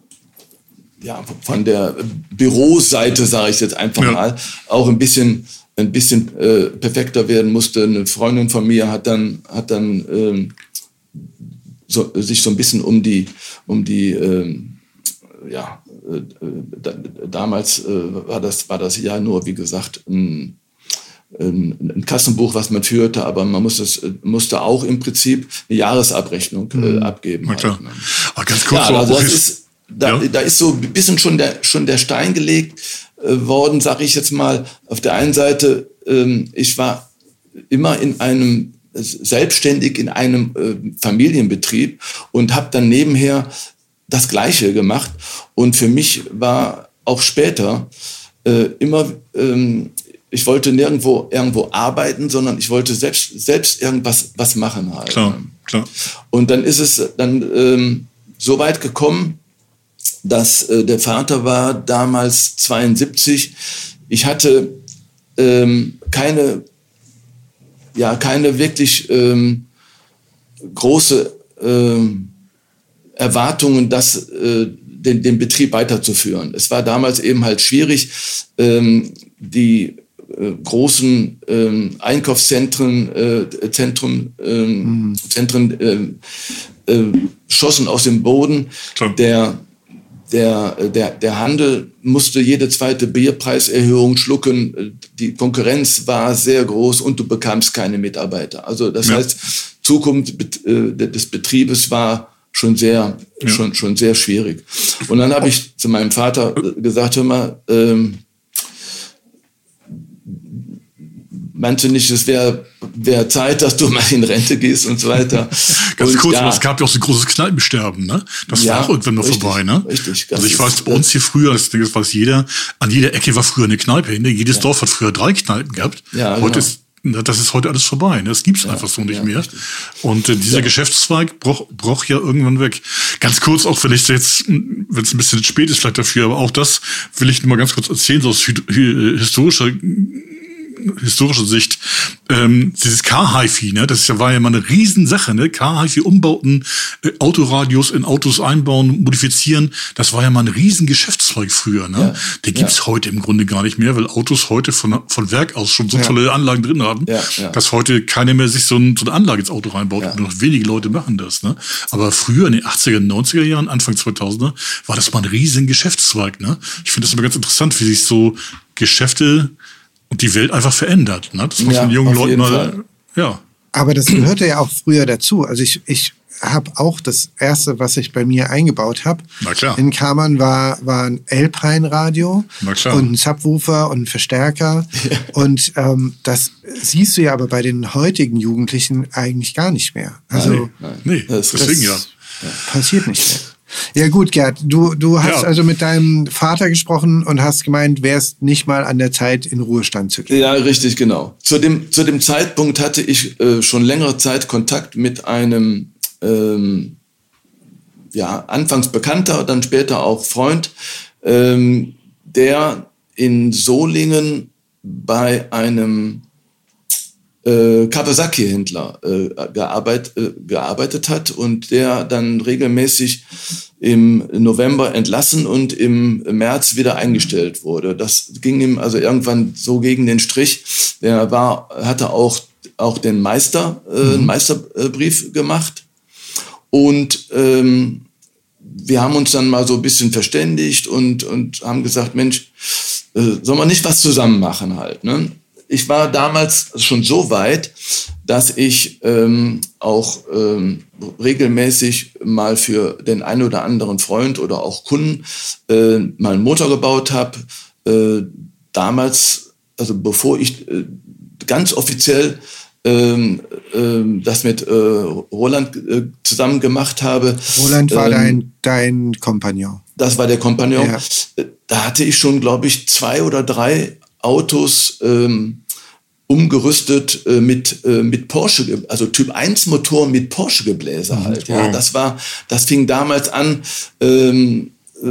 ja, von der Büroseite, sage ich jetzt einfach ja. mal, auch ein bisschen ein bisschen äh, perfekter werden musste. Eine Freundin von mir hat dann hat dann ähm, so, sich so ein bisschen um die, um die, äh, ja, äh, da, damals äh, war das, war das ja nur, wie gesagt, ein, ein, ein Kassenbuch, was man führte, aber man musste, es, musste auch im Prinzip eine Jahresabrechnung äh, abgeben. Na klar. Halt, ne? Aber ganz kurz, ja, also auch das ist, da, ja. da ist so ein bisschen schon der, schon der Stein gelegt äh, worden, sage ich jetzt mal. Auf der einen Seite, ähm, ich war immer in einem, selbstständig in einem äh, Familienbetrieb und habe dann nebenher das Gleiche gemacht. Und für mich war auch später äh, immer, ähm, ich wollte nirgendwo irgendwo arbeiten, sondern ich wollte selbst, selbst irgendwas was machen halt. Klar, klar. Und dann ist es dann ähm, so weit gekommen, dass äh, der Vater war damals zweiundsiebzig. Ich hatte ähm, keine, ja, keine wirklich ähm, große ähm, Erwartungen, das, äh, den, den Betrieb weiterzuführen. Es war damals eben halt schwierig, ähm, die äh, großen ähm, Einkaufszentren, äh, Zentrum, ähm, mhm. Zentren äh, äh, schossen aus dem Boden. Klar. Der Der, der, der Handel musste jede zweite Bierpreiserhöhung schlucken. Die Konkurrenz war sehr groß und du bekamst keine Mitarbeiter. Also das ja. heißt, Zukunft des Betriebes war schon sehr, ja. schon, schon sehr schwierig. Und dann habe ich zu meinem Vater gesagt, hör mal, ähm, meinst du nicht, es wäre wär Zeit, dass du mal in Rente gehst und so weiter? Ganz und kurz, ja, aber es gab ja auch so ein großes Kneipensterben, ne? Das ja, war auch irgendwann mal richtig, vorbei, ne? Richtig. Also ich weiß, bei uns hier früher, das Ding, das weiß jeder, an jeder Ecke war früher eine Kneipe. Jedes ja. Dorf hat früher drei Kneipen gehabt. Ja, heute genau. ist, das ist heute alles vorbei, ne? Das gibt's ja, einfach so nicht ja, mehr. Richtig. Und äh, dieser ja. Geschäftszweig braucht brauch ja irgendwann weg. Ganz kurz, auch wenn ich jetzt, wenn es ein bisschen spät ist vielleicht dafür, aber auch das will ich nur mal ganz kurz erzählen, so aus historischer historische Sicht, ähm, dieses Car-Hi-Fi, ne, das ist ja, war ja mal eine Riesensache, ne, Car-Hi-Fi-Umbauten, äh, Autoradios in Autos einbauen, modifizieren, das war ja mal ein riesen Geschäftszweig früher, ne, ja. Den gibt's ja. heute im Grunde gar nicht mehr, weil Autos heute von, von Werk aus schon so ja. tolle Anlagen drin haben, ja, ja. dass heute keiner mehr sich so, ein, so eine Anlage ins Auto reinbaut, ja. nur noch wenige Leute machen das, ne, aber früher in den achtziger, neunziger Jahren, Anfang zweitausender, war das mal ein riesen Geschäftszweig, ne, ich finde das immer ganz interessant, wie sich so Geschäfte und die Welt einfach verändert. Ne? Das muss ja, den jungen Leuten mal. Fall. Ja. Aber das gehörte ja auch früher dazu. Also ich, ich habe auch das erste, was ich bei mir eingebaut habe, in Kammern war, war ein Alpine-Radio und ein Subwoofer und ein Verstärker. Ja. Und ähm, das siehst du ja aber bei den heutigen Jugendlichen eigentlich gar nicht mehr. Also nein, nein. Nee, das, deswegen ja. Passiert nicht mehr. Ja gut, Gerd, du, du hast ja. also mit deinem Vater gesprochen und hast gemeint, wärst nicht mal an der Zeit, in Ruhestand zu gehen. Ja, richtig, genau. Zu dem, zu dem Zeitpunkt hatte ich äh, schon längere Zeit Kontakt mit einem ähm, ja, anfangs Bekannter, dann später auch Freund, ähm, der in Solingen bei einem Äh, Kawasaki-Händler äh, gearbeit, äh, gearbeitet hat und der dann regelmäßig im November entlassen und im März wieder eingestellt wurde. Das ging ihm also irgendwann so gegen den Strich. Der war, hatte auch, auch den Meister, äh, mhm. einen Meisterbrief gemacht und ähm, wir haben uns dann mal so ein bisschen verständigt und, und haben gesagt, Mensch, äh, sollen wir nicht was zusammen machen halt, ne? Ich war damals schon so weit, dass ich ähm, auch ähm, regelmäßig mal für den einen oder anderen Freund oder auch Kunden äh, mal einen Motor gebaut habe. Äh, damals, also bevor ich äh, ganz offiziell ähm, äh, das mit äh, Roland äh, zusammen gemacht habe. Roland war ähm, dein, dein Kompagnon. Das war der Kompagnon. Ja. Da hatte ich schon, glaube ich, zwei oder drei Autos ähm, umgerüstet äh, mit äh, mit Porsche, also Typ eins Motor mit Porsche Gebläse halt. Ja, das war, das fing damals an, ähm, äh,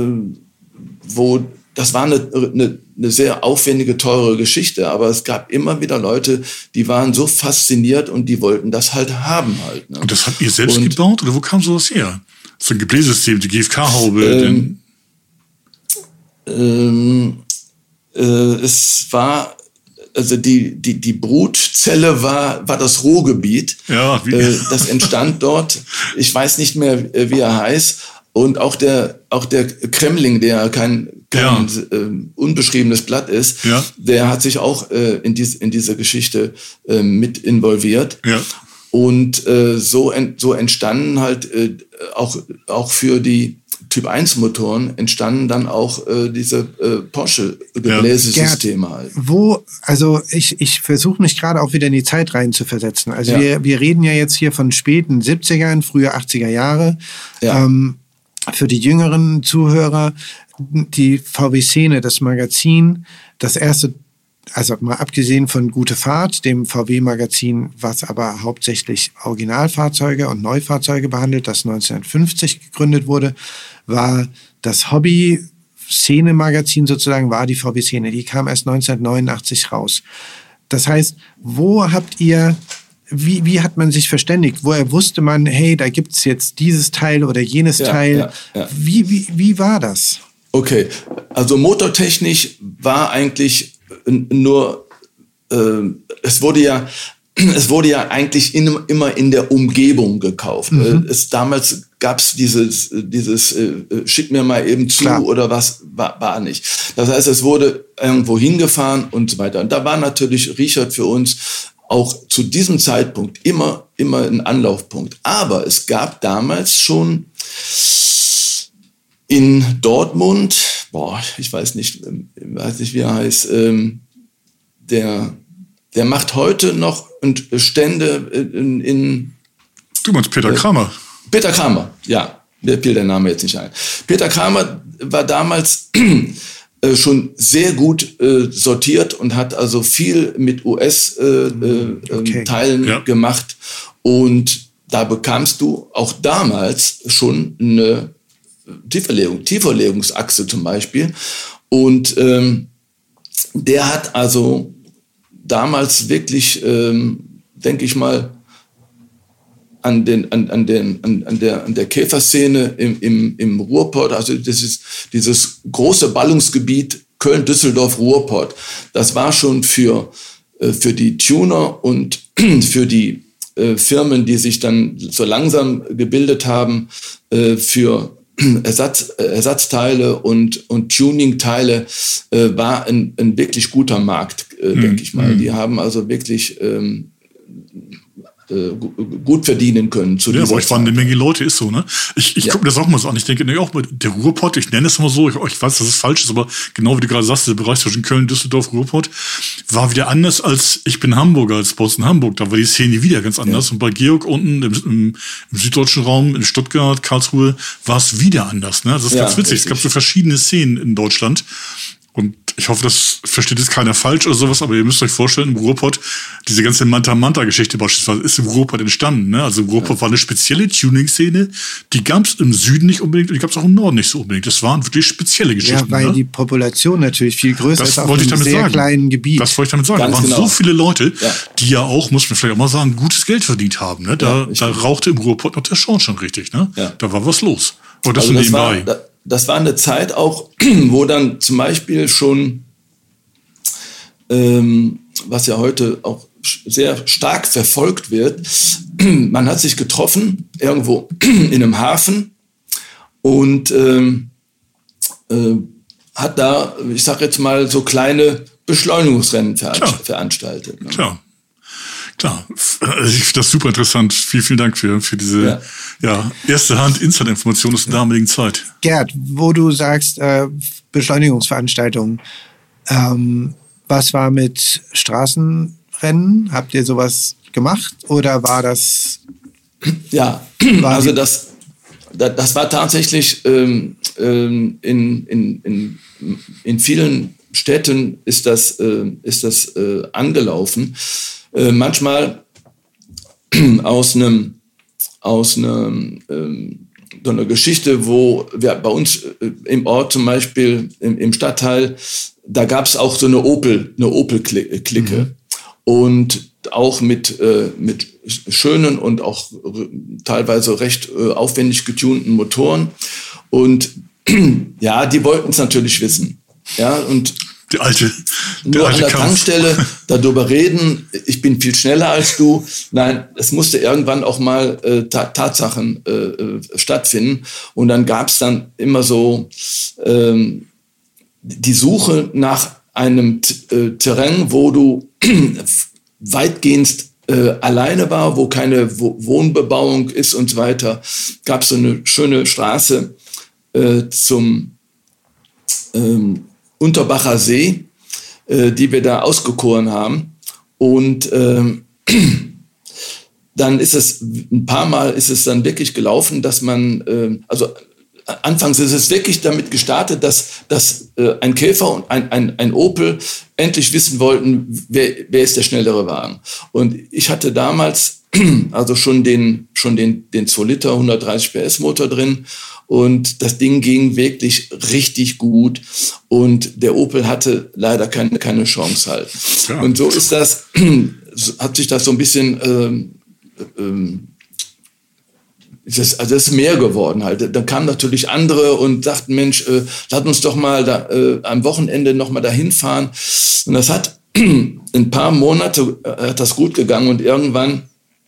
wo das war eine, eine eine sehr aufwendige, teure Geschichte, aber es gab immer wieder Leute, die waren so fasziniert und die wollten das halt haben halt. Ne? Und das habt ihr selbst und, gebaut oder wo kam sowas her? So ein Gebläsesystem, die G F K-Haube. Ähm, ähm, äh, es war also die, die, die Brutzelle war, war das Ruhrgebiet. Ja, wie? Äh, das entstand dort. Ich weiß nicht mehr, wie er heißt. Und auch der, auch der Kremling, der kein, kein ja. äh, unbeschriebenes Blatt ist, ja. der hat sich auch äh, in, dies, in diese Geschichte äh, mit involviert. Ja. Und äh, so, ent, so entstanden halt äh, auch, auch für die Typ eins Motoren entstanden dann auch äh, diese äh, Porsche-Gebläsesysteme halt. Wo, also ich, ich versuche mich gerade auch wieder in die Zeit rein zu versetzen. Also ja. wir, wir reden ja jetzt hier von späten siebzigern, frühe achtziger Jahre. Ja. Ähm, für die jüngeren Zuhörer, die V W-Szene, das Magazin, das erste, also mal abgesehen von Gute Fahrt, dem V W-Magazin, was aber hauptsächlich Originalfahrzeuge und Neufahrzeuge behandelt, das neunzehnhundertfünfzig gegründet wurde, war das Hobby-Szene-Magazin sozusagen, war die V W-Szene. Die kam erst neunzehnhundertneunundachtzig raus. Das heißt, wo habt ihr, wie, wie hat man sich verständigt? Woher wusste man, hey, da gibt's jetzt dieses Teil oder jenes ja, Teil? Ja, ja. Wie, wie, wie war das? Okay, also motortechnisch war eigentlich nur, äh, es wurde ja, es wurde ja eigentlich in, immer in der Umgebung gekauft. Mhm. Es, damals gab es dieses, dieses äh, schick mir mal eben zu Klar. oder was, war, war nicht. Das heißt, es wurde irgendwo hingefahren und so weiter. Und da war natürlich Richard für uns auch zu diesem Zeitpunkt immer, immer ein Anlaufpunkt. Aber es gab damals schon in Dortmund, boah, ich weiß nicht, weiß nicht, wie er heißt, ähm, der, der macht heute noch Stände in, in Du meinst Peter äh, Kramer? Peter Kramer, ja, mir fiel der Name jetzt nicht ein. Peter Kramer war damals äh, schon sehr gut äh, sortiert und hat also viel mit U S-Teilen äh, okay. äh, ja. gemacht. Und da bekamst du auch damals schon eine Tieferlegung, Tieferlegungsachse zum Beispiel. Und ähm, der hat also damals wirklich, ähm, denke ich mal, an, den, an, an, den, an, an, der, an der Käferszene im, im, im Ruhrpott, also das ist dieses große Ballungsgebiet Köln-Düsseldorf-Ruhrpott, das war schon für, äh, für die Tuner und für die äh, Firmen, die sich dann so langsam gebildet haben, äh, für Ersatz, Ersatzteile und, und Tuningteile äh, war ein, ein wirklich guter Markt, äh, mhm. denke ich mal. Die haben also wirklich ähm, äh, gut verdienen können. Zu ja, aber ich war eine Menge Leute, ist so, ne? Ich, ich ja. gucke mir das auch mal so an. Ich denke, ne, auch der Ruhrpott, ich nenne es mal so, ich, ich weiß, dass es falsch ist, aber genau wie du gerade sagst, der Bereich zwischen Köln, Düsseldorf, Ruhrpott war wieder anders als ich bin Hamburger, als bei uns in Hamburg. Da war die Szene wieder ganz anders. Ja. Und bei Georg unten im, im, im süddeutschen Raum, in Stuttgart, Karlsruhe, war es wieder anders, ne? Das ist ja, ganz witzig. Richtig. Es gab so verschiedene Szenen in Deutschland. Und ich hoffe, das versteht jetzt keiner falsch oder sowas, aber ihr müsst euch vorstellen, im Ruhrpott, diese ganze Manta-Manta-Geschichte beispielsweise ist im Ruhrpott entstanden. Ne? Also im Ruhrpott ja. war eine spezielle Tuning-Szene, die gab es im Süden nicht unbedingt und die gab es auch im Norden nicht so unbedingt. Das waren wirklich spezielle Geschichten. Ja, weil ne? die Population natürlich viel größer das ist auf einem sehr sagen. kleinen Gebiet. Das wollte ich damit sagen. Ganz da waren genau. so viele Leute, ja. die ja auch, muss man vielleicht auch mal sagen, gutes Geld verdient haben. Ne? Da, ja, da rauchte im Ruhrpott noch der Schornstein richtig. Ne? Ja. Da war was los. Aber das, also das, war, das war eine Zeit auch, wo dann zum Beispiel schon Ähm, was ja heute auch sehr stark verfolgt wird. Man hat sich getroffen irgendwo in einem Hafen und ähm, äh, hat da, ich sag jetzt mal, so kleine Beschleunigungsrennen veran- Klar. veranstaltet. Ne? Klar. Klar, ich finde das super interessant. Vielen, vielen Dank für, für diese ja. Ja, erste Hand Inside-Information aus der damaligen Zeit. Gerd, wo du sagst, äh, Beschleunigungsveranstaltungen, ähm, was war mit Straßenrennen? Habt ihr sowas gemacht oder war das? Ja, war also das, das war tatsächlich ähm, ähm, in, in, in, in vielen Städten ist das, äh, ist das äh, angelaufen. Äh, manchmal aus einem aus einem ähm, so einer Geschichte, wo wir bei uns äh, im Ort zum Beispiel im, im Stadtteil, da gab es auch so eine Opel, eine Opel-Clique mhm. und auch mit äh, mit schönen und auch teilweise recht äh, aufwendig getunten Motoren und ja, die wollten es natürlich wissen, ja und Der alte, der nur alte an der Kampf. Tankstelle darüber reden, ich bin viel schneller als du. Nein, es musste irgendwann auch mal äh, Ta- Tatsachen äh, stattfinden. Und dann gab es dann immer so ähm, die Suche nach einem T- äh, Terrain, wo du weitgehend äh, alleine war, wo keine Wo- Wohnbebauung ist und so weiter. Gab es so eine schöne Straße äh, zum ähm, Unterbacher See, äh, die wir da ausgekoren haben. Und ähm, dann ist es, ein paar Mal ist es dann wirklich gelaufen, dass man, äh, also anfangs ist es wirklich damit gestartet, dass, dass äh, ein Käfer und ein, ein, ein Opel endlich wissen wollten, wer, wer ist der schnellere Wagen. Und ich hatte damals also schon den, schon den, den zwei Liter hundertdreißig P S Motor drin. Und das Ding ging wirklich richtig gut. Und der Opel hatte leider keine, keine Chance halt. Ja. Und so ist das, hat sich das so ein bisschen, ähm, ähm, das, also das ist mehr geworden halt. Dann kamen natürlich andere und sagten, Mensch, äh, lass uns doch mal da, äh, am Wochenende noch mal dahin fahren. Und das hat ein paar Monate, äh, hat das gut gegangen und irgendwann,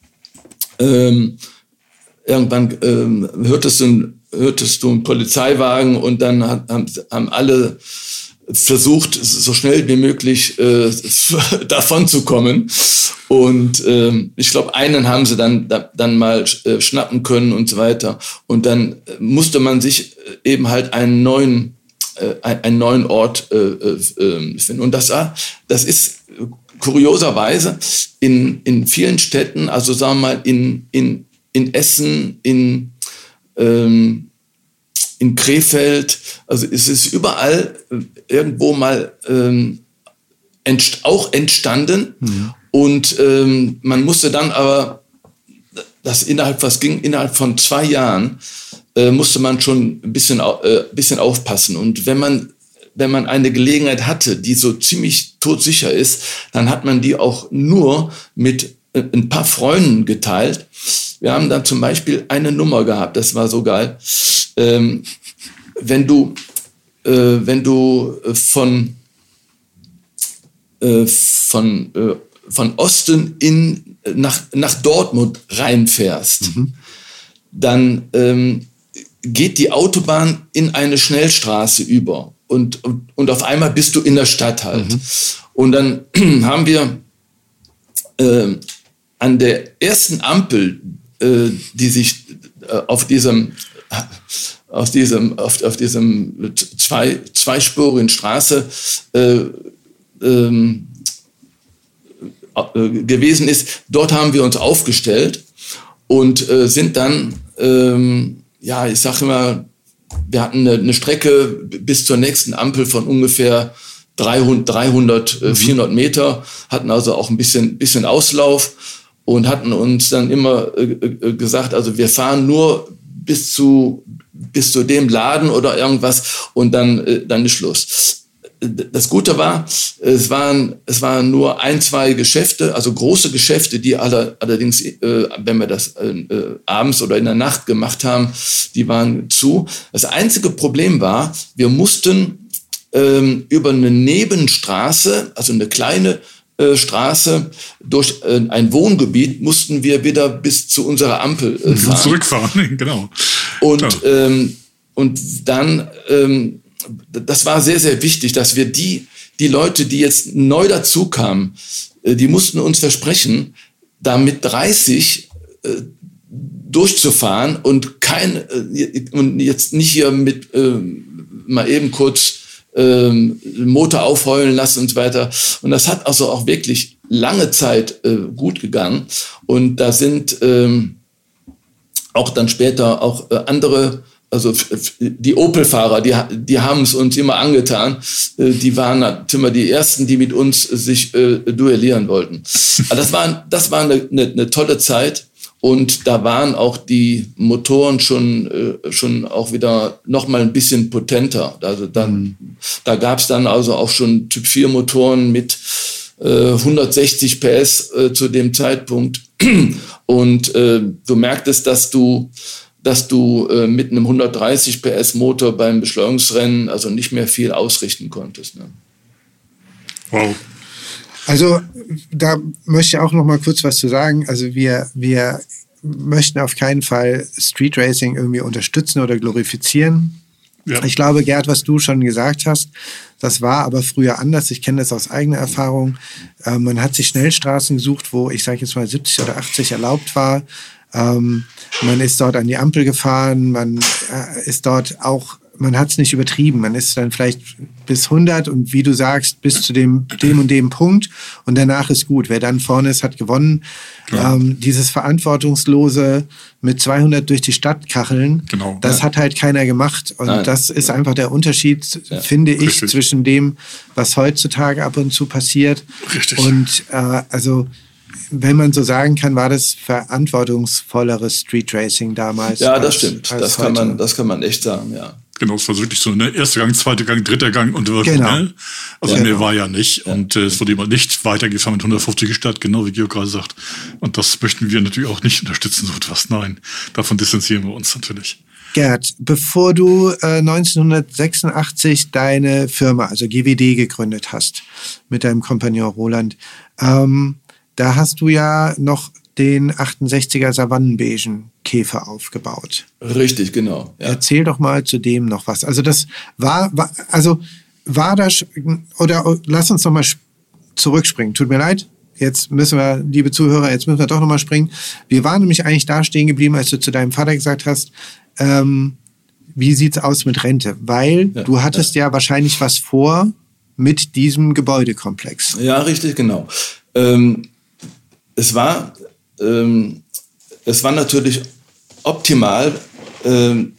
ähm, irgendwann ähm, hörtest du ein hörtest du einen Polizeiwagen und dann hat, haben, haben alle versucht, so schnell wie möglich äh, davon zu kommen. Und ähm, ich glaube, einen haben sie dann, da, dann mal äh, schnappen können und so weiter. Und dann äh, musste man sich eben halt einen neuen, äh, einen neuen Ort äh, äh, finden. Und das, das ist kurioserweise in, in vielen Städten, also sagen wir mal in, in, in Essen, in in Krefeld, also es ist überall irgendwo mal ähm, entst- auch entstanden. Mhm. Und ähm, man musste dann aber, das innerhalb, was ging, innerhalb von zwei Jahren, äh, musste man schon ein bisschen, äh, bisschen aufpassen. Und wenn man, wenn man eine Gelegenheit hatte, die so ziemlich todsicher ist, dann hat man die auch nur mit äh, ein paar Freunden geteilt. Wir haben dann zum Beispiel eine Nummer gehabt, das war so geil. Ähm, wenn du, äh, wenn du von, äh, von, äh, von Osten in, nach, nach Dortmund reinfährst, mhm. dann ähm, geht die Autobahn in eine Schnellstraße über und, und, und auf einmal bist du in der Stadt halt. Mhm. Und dann haben wir äh, an der ersten Ampel, die sich auf diesem, auf diesem, auf, auf diesem zwei, zweispurigen Straße äh, ähm, äh, gewesen ist. Dort haben wir uns aufgestellt und äh, sind dann, ähm, ja, ich sage immer, wir hatten eine, eine Strecke bis zur nächsten Ampel von ungefähr dreihundert, dreihundert mhm. vierhundert Meter, hatten also auch ein bisschen, bisschen Auslauf. Und hatten uns dann immer äh, gesagt, also wir fahren nur bis zu, bis zu dem Laden oder irgendwas und dann, äh, dann ist Schluss. Das Gute war, es waren, es waren nur ein, zwei Geschäfte, also große Geschäfte, die alle, allerdings, äh, wenn wir das äh, abends oder in der Nacht gemacht haben, die waren zu. Das einzige Problem war, wir mussten ähm, über eine Nebenstraße, also eine kleine Straße durch äh, ein Wohngebiet mussten wir wieder bis zu unserer Ampel äh, fahren. Zurückfahren, genau. Und, ähm, und dann, ähm, das war sehr, sehr wichtig, dass wir die, die Leute, die jetzt neu dazu kamen, äh, die mussten uns versprechen, da mit dreißig äh, durchzufahren und kein, äh, und jetzt nicht hier mit äh, mal eben kurz Ähm, Motor aufheulen lassen und so weiter. Und das hat also auch wirklich lange Zeit äh, gut gegangen. Und da sind ähm, auch dann später auch äh, andere, also f- die Opel-Fahrer, die, die haben es uns immer angetan. Äh, die waren immer die Ersten, die mit uns sich äh, duellieren wollten. Aber das war, das war eine, eine, eine tolle Zeit. Und da waren auch die Motoren schon, äh, schon auch wieder noch mal ein bisschen potenter. Also dann, mhm. da gab es dann also auch schon Typ vier Motoren mit äh, hundertsechzig P S äh, zu dem Zeitpunkt. Und äh, du merktest, dass du, dass du äh, mit einem hundertdreißig P S Motor beim Beschleunigungsrennen also nicht mehr viel ausrichten konntest. Ne? Wow. Also da möchte ich auch noch mal kurz was zu sagen. Also wir, wir möchten auf keinen Fall Street Racing irgendwie unterstützen oder glorifizieren. Ja. Ich glaube, Gerd, was du schon gesagt hast, das war aber früher anders. Ich kenne das aus eigener Erfahrung. Äh, man hat sich Schnellstraßen gesucht, wo, ich sage jetzt mal, siebzig oder achtzig erlaubt war. Ähm, man ist dort an die Ampel gefahren, man äh, ist dort auch, man hat es nicht übertrieben. Man ist dann vielleicht bis hundert und wie du sagst, bis zu dem, dem und dem Punkt und danach ist gut. Wer dann vorne ist, hat gewonnen. Ja. Ähm, dieses Verantwortungslose mit zweihundert durch die Stadt kacheln, genau. das ja. hat halt keiner gemacht. Und Nein. das ist einfach der Unterschied, ja. finde ich, Richtig. zwischen dem, was heutzutage ab und zu passiert. Richtig. Und äh, also wenn man so sagen kann, war das verantwortungsvolleres Street Racing damals. Ja, das als, stimmt. Als das kann man, das kann man echt sagen, ja. Genau, es war wirklich so, ne? Erster Gang, zweiter Gang, dritter Gang und wirklich, genau. ne? Also genau. mehr war ja nicht. Ja. Und äh, es wurde immer nicht weitergefahren mit hundertfünfzig Stadt, genau wie Georg gerade sagt. Und das möchten wir natürlich auch nicht unterstützen, so etwas. Nein, davon distanzieren wir uns natürlich. Gerd, bevor du äh, neunzehnhundertsechsundachtzig deine Firma, also G W D, gegründet hast, mit deinem Kompagnon Roland, ähm, da hast du ja noch den achtundsechziger Savannenbeigen Käfer aufgebaut. Richtig, genau. Ja. Erzähl doch mal zu dem noch was. Also das war, war also war das, oder lass uns noch mal zurückspringen. Tut mir leid, jetzt müssen wir, liebe Zuhörer, jetzt müssen wir doch noch mal springen. Wir waren nämlich eigentlich da stehen geblieben, als du zu deinem Vater gesagt hast, ähm, wie sieht's aus mit Rente? Weil ja, du hattest ja. ja wahrscheinlich was vor mit diesem Gebäudekomplex. Ja, richtig, genau. Ähm, es war ähm, es war natürlich optimal, ähm,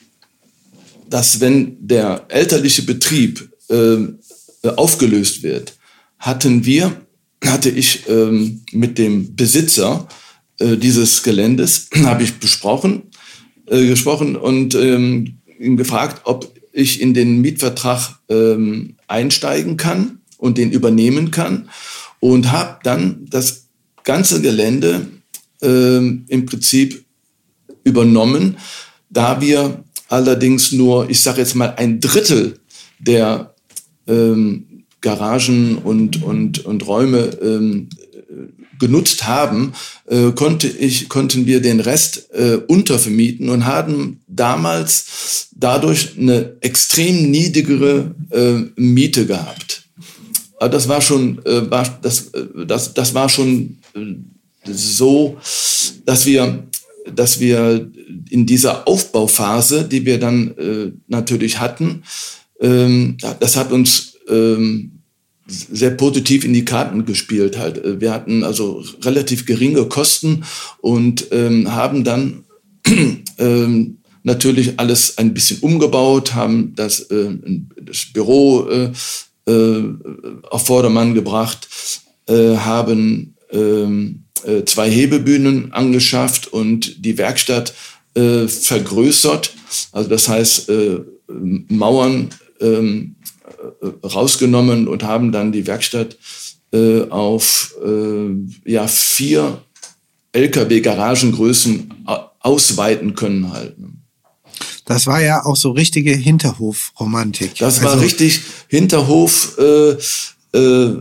dass wenn der elterliche Betrieb ähm, aufgelöst wird, hatten wir, hatte ich ähm, mit dem Besitzer äh, dieses Geländes, habe ich besprochen, äh, gesprochen und ähm, ihn gefragt, ob ich in den Mietvertrag ähm, einsteigen kann und den übernehmen kann und habe dann das ganze Gelände ähm, im Prinzip übernommen, da wir allerdings nur, ich sage jetzt mal, ein Drittel der ähm, Garagen und, und, und Räume ähm, genutzt haben, äh, konnte ich, konnten wir den Rest äh, untervermieten und haben damals dadurch eine extrem niedrigere äh, Miete gehabt. Aber das war schon, äh, war, das, äh, das, das war schon äh, so, dass wir, dass wir in dieser Aufbauphase, die wir dann äh, natürlich hatten, ähm, das hat uns ähm, sehr positiv in die Karten gespielt. Halt. Wir hatten also relativ geringe Kosten und ähm, haben dann ähm, natürlich alles ein bisschen umgebaut, haben das, äh, das Büro äh, äh, auf Vordermann gebracht, äh, haben äh, zwei Hebebühnen angeschafft und die Werkstatt äh, vergrößert. Also das heißt, äh, Mauern äh, rausgenommen und haben dann die Werkstatt äh, auf äh, ja, vier L K W-Garagengrößen ausweiten können halt. Das war ja auch so richtige Hinterhofromantik. Das war also richtig Hinterhof, äh, äh,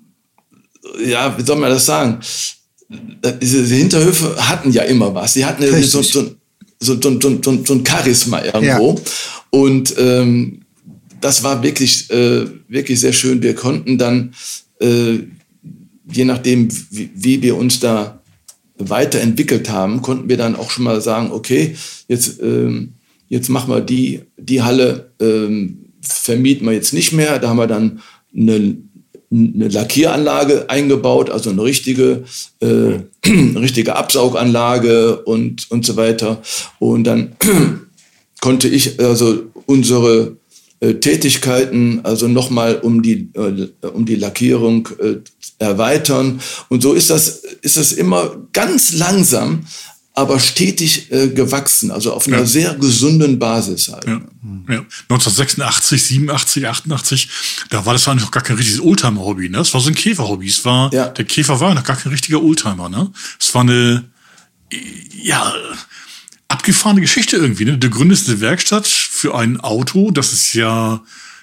ja, wie soll man das sagen? Diese Hinterhöfe hatten ja immer was. Die hatten so, so, so, so, so, so, so ein Charisma irgendwo. Ja. Und ähm, das war wirklich, äh, wirklich sehr schön. Wir konnten dann, äh, je nachdem, wie, wie wir uns da weiterentwickelt haben, konnten wir dann auch schon mal sagen, okay, jetzt, ähm, jetzt machen wir die, die Halle, ähm, vermieten wir jetzt nicht mehr. Da haben wir dann eine, eine Lackieranlage eingebaut, also eine richtige, äh, richtige Absauganlage und, und so weiter. Und dann konnte ich also unsere Tätigkeiten, also nochmal um die, äh, um die Lackierung äh, erweitern. Und so ist das, ist das immer ganz langsam, aber stetig äh, gewachsen, also auf einer ja. sehr gesunden Basis halt. Ja. Ja. neunzehnhundertsechsundachtzig, siebenundachtzig, achtundachtzig, da war das eigentlich noch gar kein richtiges Oldtimer-Hobby, ne? Es war so ein Käfer-Hobby. Es war, ja. Der Käfer war noch gar kein richtiger Oldtimer, ne? Es war eine, ja, abgefahrene Geschichte irgendwie, ne? Du gründest eine Werkstatt für ein Auto, das ist ja,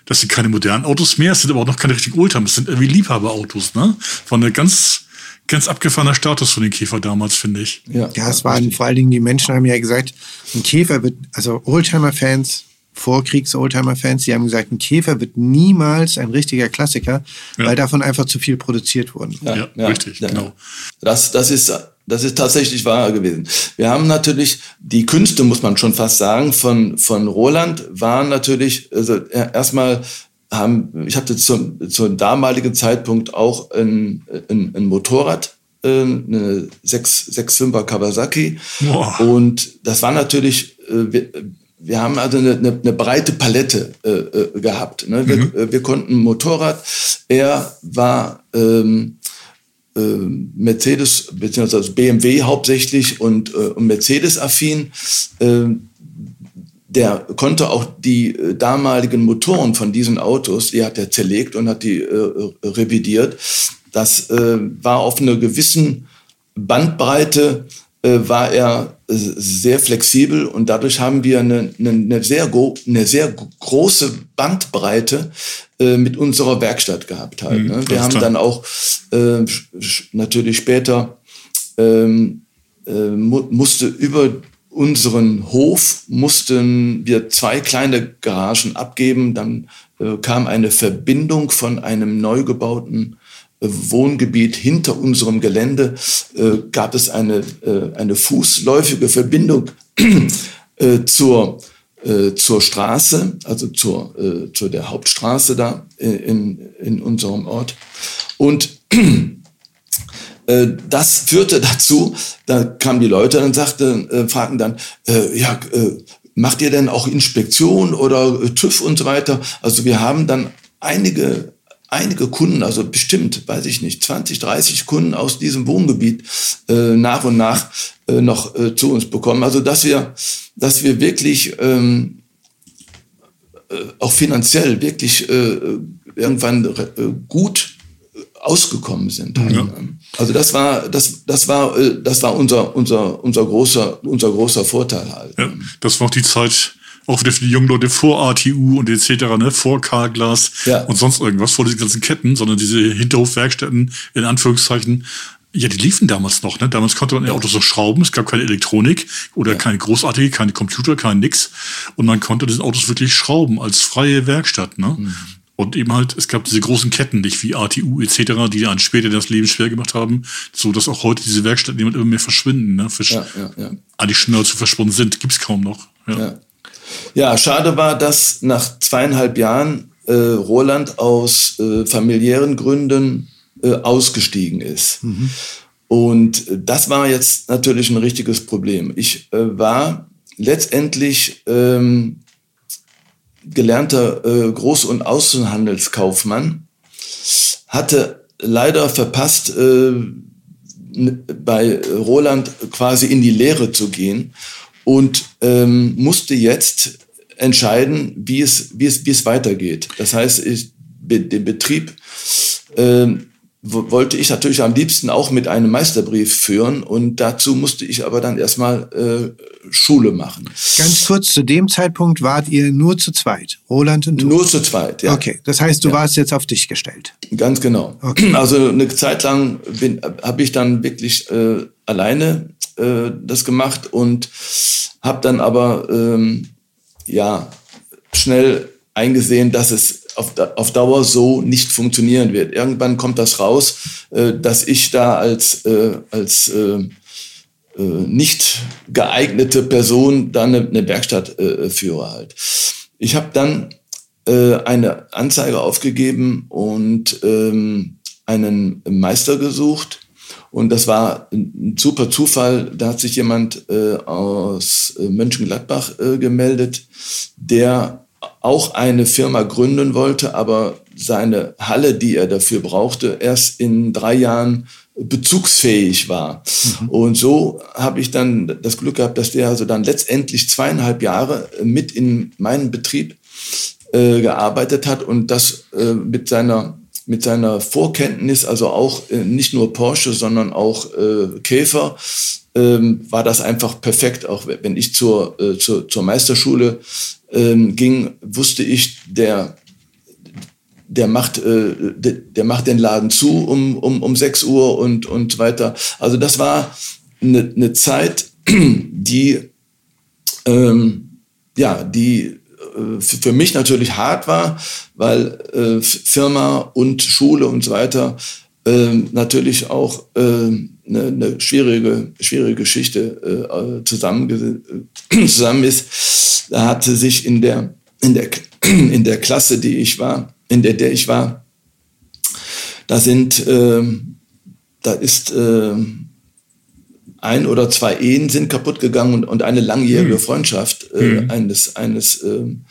das sind keine modernen Autos mehr, es sind aber auch noch keine richtigen Oldtimer, das sind irgendwie Liebhaberautos, ne? Von einer ganz, ganz abgefahrener Status von den Käfer damals, finde ich. Ja, ja, es waren vor allen Dingen, die Menschen haben ja gesagt, ein Käfer wird, also Oldtimer-Fans, Vorkriegs-Oldtimer-Fans, die haben gesagt, ein Käfer wird niemals ein richtiger Klassiker, ja. weil davon einfach zu viel produziert wurden. Ja, ja, ja richtig, ja. genau. Das, das ist, das ist tatsächlich wahr gewesen. Wir haben natürlich die Künste, muss man schon fast sagen, von, von Roland waren natürlich, also erstmal haben, ich hatte zum, zum damaligen Zeitpunkt auch ein, ein, ein Motorrad, eine sechs Komma fünfer Kawasaki. Boah. Und das war natürlich, wir, wir haben also eine, eine, eine breite Palette äh, gehabt. Ne? Wir, mhm. wir konnten Motorrad, er war ähm, äh, Mercedes bzw. B M W hauptsächlich und, äh, und Mercedes-affin. Äh, der konnte auch die äh, damaligen Motoren von diesen Autos, die hat er zerlegt und hat die äh, revidiert. Das äh, war auf einer gewissen Bandbreite, äh, war er äh, sehr flexibel und dadurch haben wir eine, eine, eine, sehr, go- eine sehr große Bandbreite äh, mit unserer Werkstatt gehabt halt. Ne? Wir haben dann auch äh, sch- natürlich später ähm, äh, mu- musste über unseren Hof mussten wir zwei kleine Garagen abgeben. Dann äh, kam eine Verbindung von einem neu gebauten äh, Wohngebiet hinter unserem Gelände. Äh, gab es eine, äh, eine fußläufige Verbindung äh, zur, äh, zur Straße, also zur, äh, zu der Hauptstraße da in, in unserem Ort. Und das führte dazu, da kamen die Leute und sagte, äh, fragten dann, äh, ja, äh, macht ihr denn auch Inspektion oder äh, TÜV und so weiter? Also wir haben dann einige, einige Kunden, also bestimmt, weiß ich nicht, zwanzig, dreißig Kunden aus diesem Wohngebiet äh, nach und nach äh, noch äh, zu uns bekommen. Also dass wir, dass wir wirklich ähm, äh, auch finanziell wirklich äh, irgendwann äh, gut ausgekommen sind. Ja. Also das war das das war das war unser unser unser großer unser großer Vorteil halt. Ja, das war auch die Zeit auch wieder für die jungen Leute vor A T U und et cetera, ne, vor Carglass ja. und sonst irgendwas, vor diesen ganzen Ketten, sondern diese Hinterhofwerkstätten in Anführungszeichen. Ja, die liefen damals noch, ne? Damals konnte man in Autos noch schrauben, es gab keine Elektronik oder ja. keine großartige, keine Computer, kein nix. Und man konnte diese Autos wirklich schrauben als freie Werkstatt, ne? Mhm. Und eben halt, es gab diese großen Ketten, nicht wie A T U et cetera, die dann später das Leben schwer gemacht haben, so dass auch heute diese Werkstätten immer mehr verschwinden, ne? Versch- ja, ja, ja. Eigentlich schneller zu verschwunden sind, gibt's kaum noch. Ja. Ja. ja, schade war, dass nach zweieinhalb Jahren äh, Roland aus äh, familiären Gründen äh, ausgestiegen ist. Mhm. Und das war jetzt natürlich ein richtiges Problem. Ich äh, war letztendlich ähm, gelernter äh, Groß- und Außenhandelskaufmann, hatte leider verpasst, äh, bei Roland quasi in die Lehre zu gehen und ähm, musste jetzt entscheiden, wie es, wie es, wie es weitergeht. Das heißt, ich, be, den Betrieb äh, wollte ich natürlich am liebsten auch mit einem Meisterbrief führen und dazu musste ich aber dann erstmal äh, Schule machen. Ganz kurz, zu dem Zeitpunkt wart ihr nur zu zweit, Roland und du? Nur zu zweit, ja. Okay, das heißt, du ja. warst jetzt auf dich gestellt. Ganz genau. Okay. Also eine Zeit lang habe ich dann wirklich äh, alleine äh, das gemacht und habe dann aber ähm, ja schnell eingesehen, dass es auf, auf Dauer so nicht funktionieren wird. Irgendwann kommt das raus, äh, dass ich da als, äh, als äh, äh, nicht geeignete Person dann eine, eine Werkstatt äh, führe halt. Ich habe dann äh, eine Anzeige aufgegeben und ähm, einen Meister gesucht. Und das war ein super Zufall. Da hat sich jemand äh, aus äh, Mönchengladbach äh, gemeldet, der auch eine Firma gründen wollte, aber seine Halle, die er dafür brauchte, erst in drei Jahren bezugsfähig war. Mhm. Und so habe ich dann das Glück gehabt, dass der also dann letztendlich zweieinhalb Jahre mit in meinem Betrieb äh, gearbeitet hat und das äh, mit seiner mit seiner Vorkenntnis, also auch äh, nicht nur Porsche, sondern auch äh, Käfer, ähm, war das einfach perfekt. Auch wenn ich zur, äh, zur, zur Meisterschule ähm, ging, wusste ich, der der macht, äh, der, der macht den Laden zu um, um, um sechs Uhr und, und weiter. Also das war eine, eine Zeit, die, ähm, ja, die äh, für mich natürlich hart war, weil äh, Firma und Schule und so weiter äh, natürlich auch äh, eine, eine schwierige, schwierige Geschichte äh, zusammen, äh, zusammen ist. Da hatte sich in der, in der, in der Klasse, die ich war, in der, der ich war, da sind, äh, da ist äh, ein oder zwei Ehen sind kaputt gegangen und, und eine langjährige mhm. Freundschaft äh, mhm. eines, eines ähm,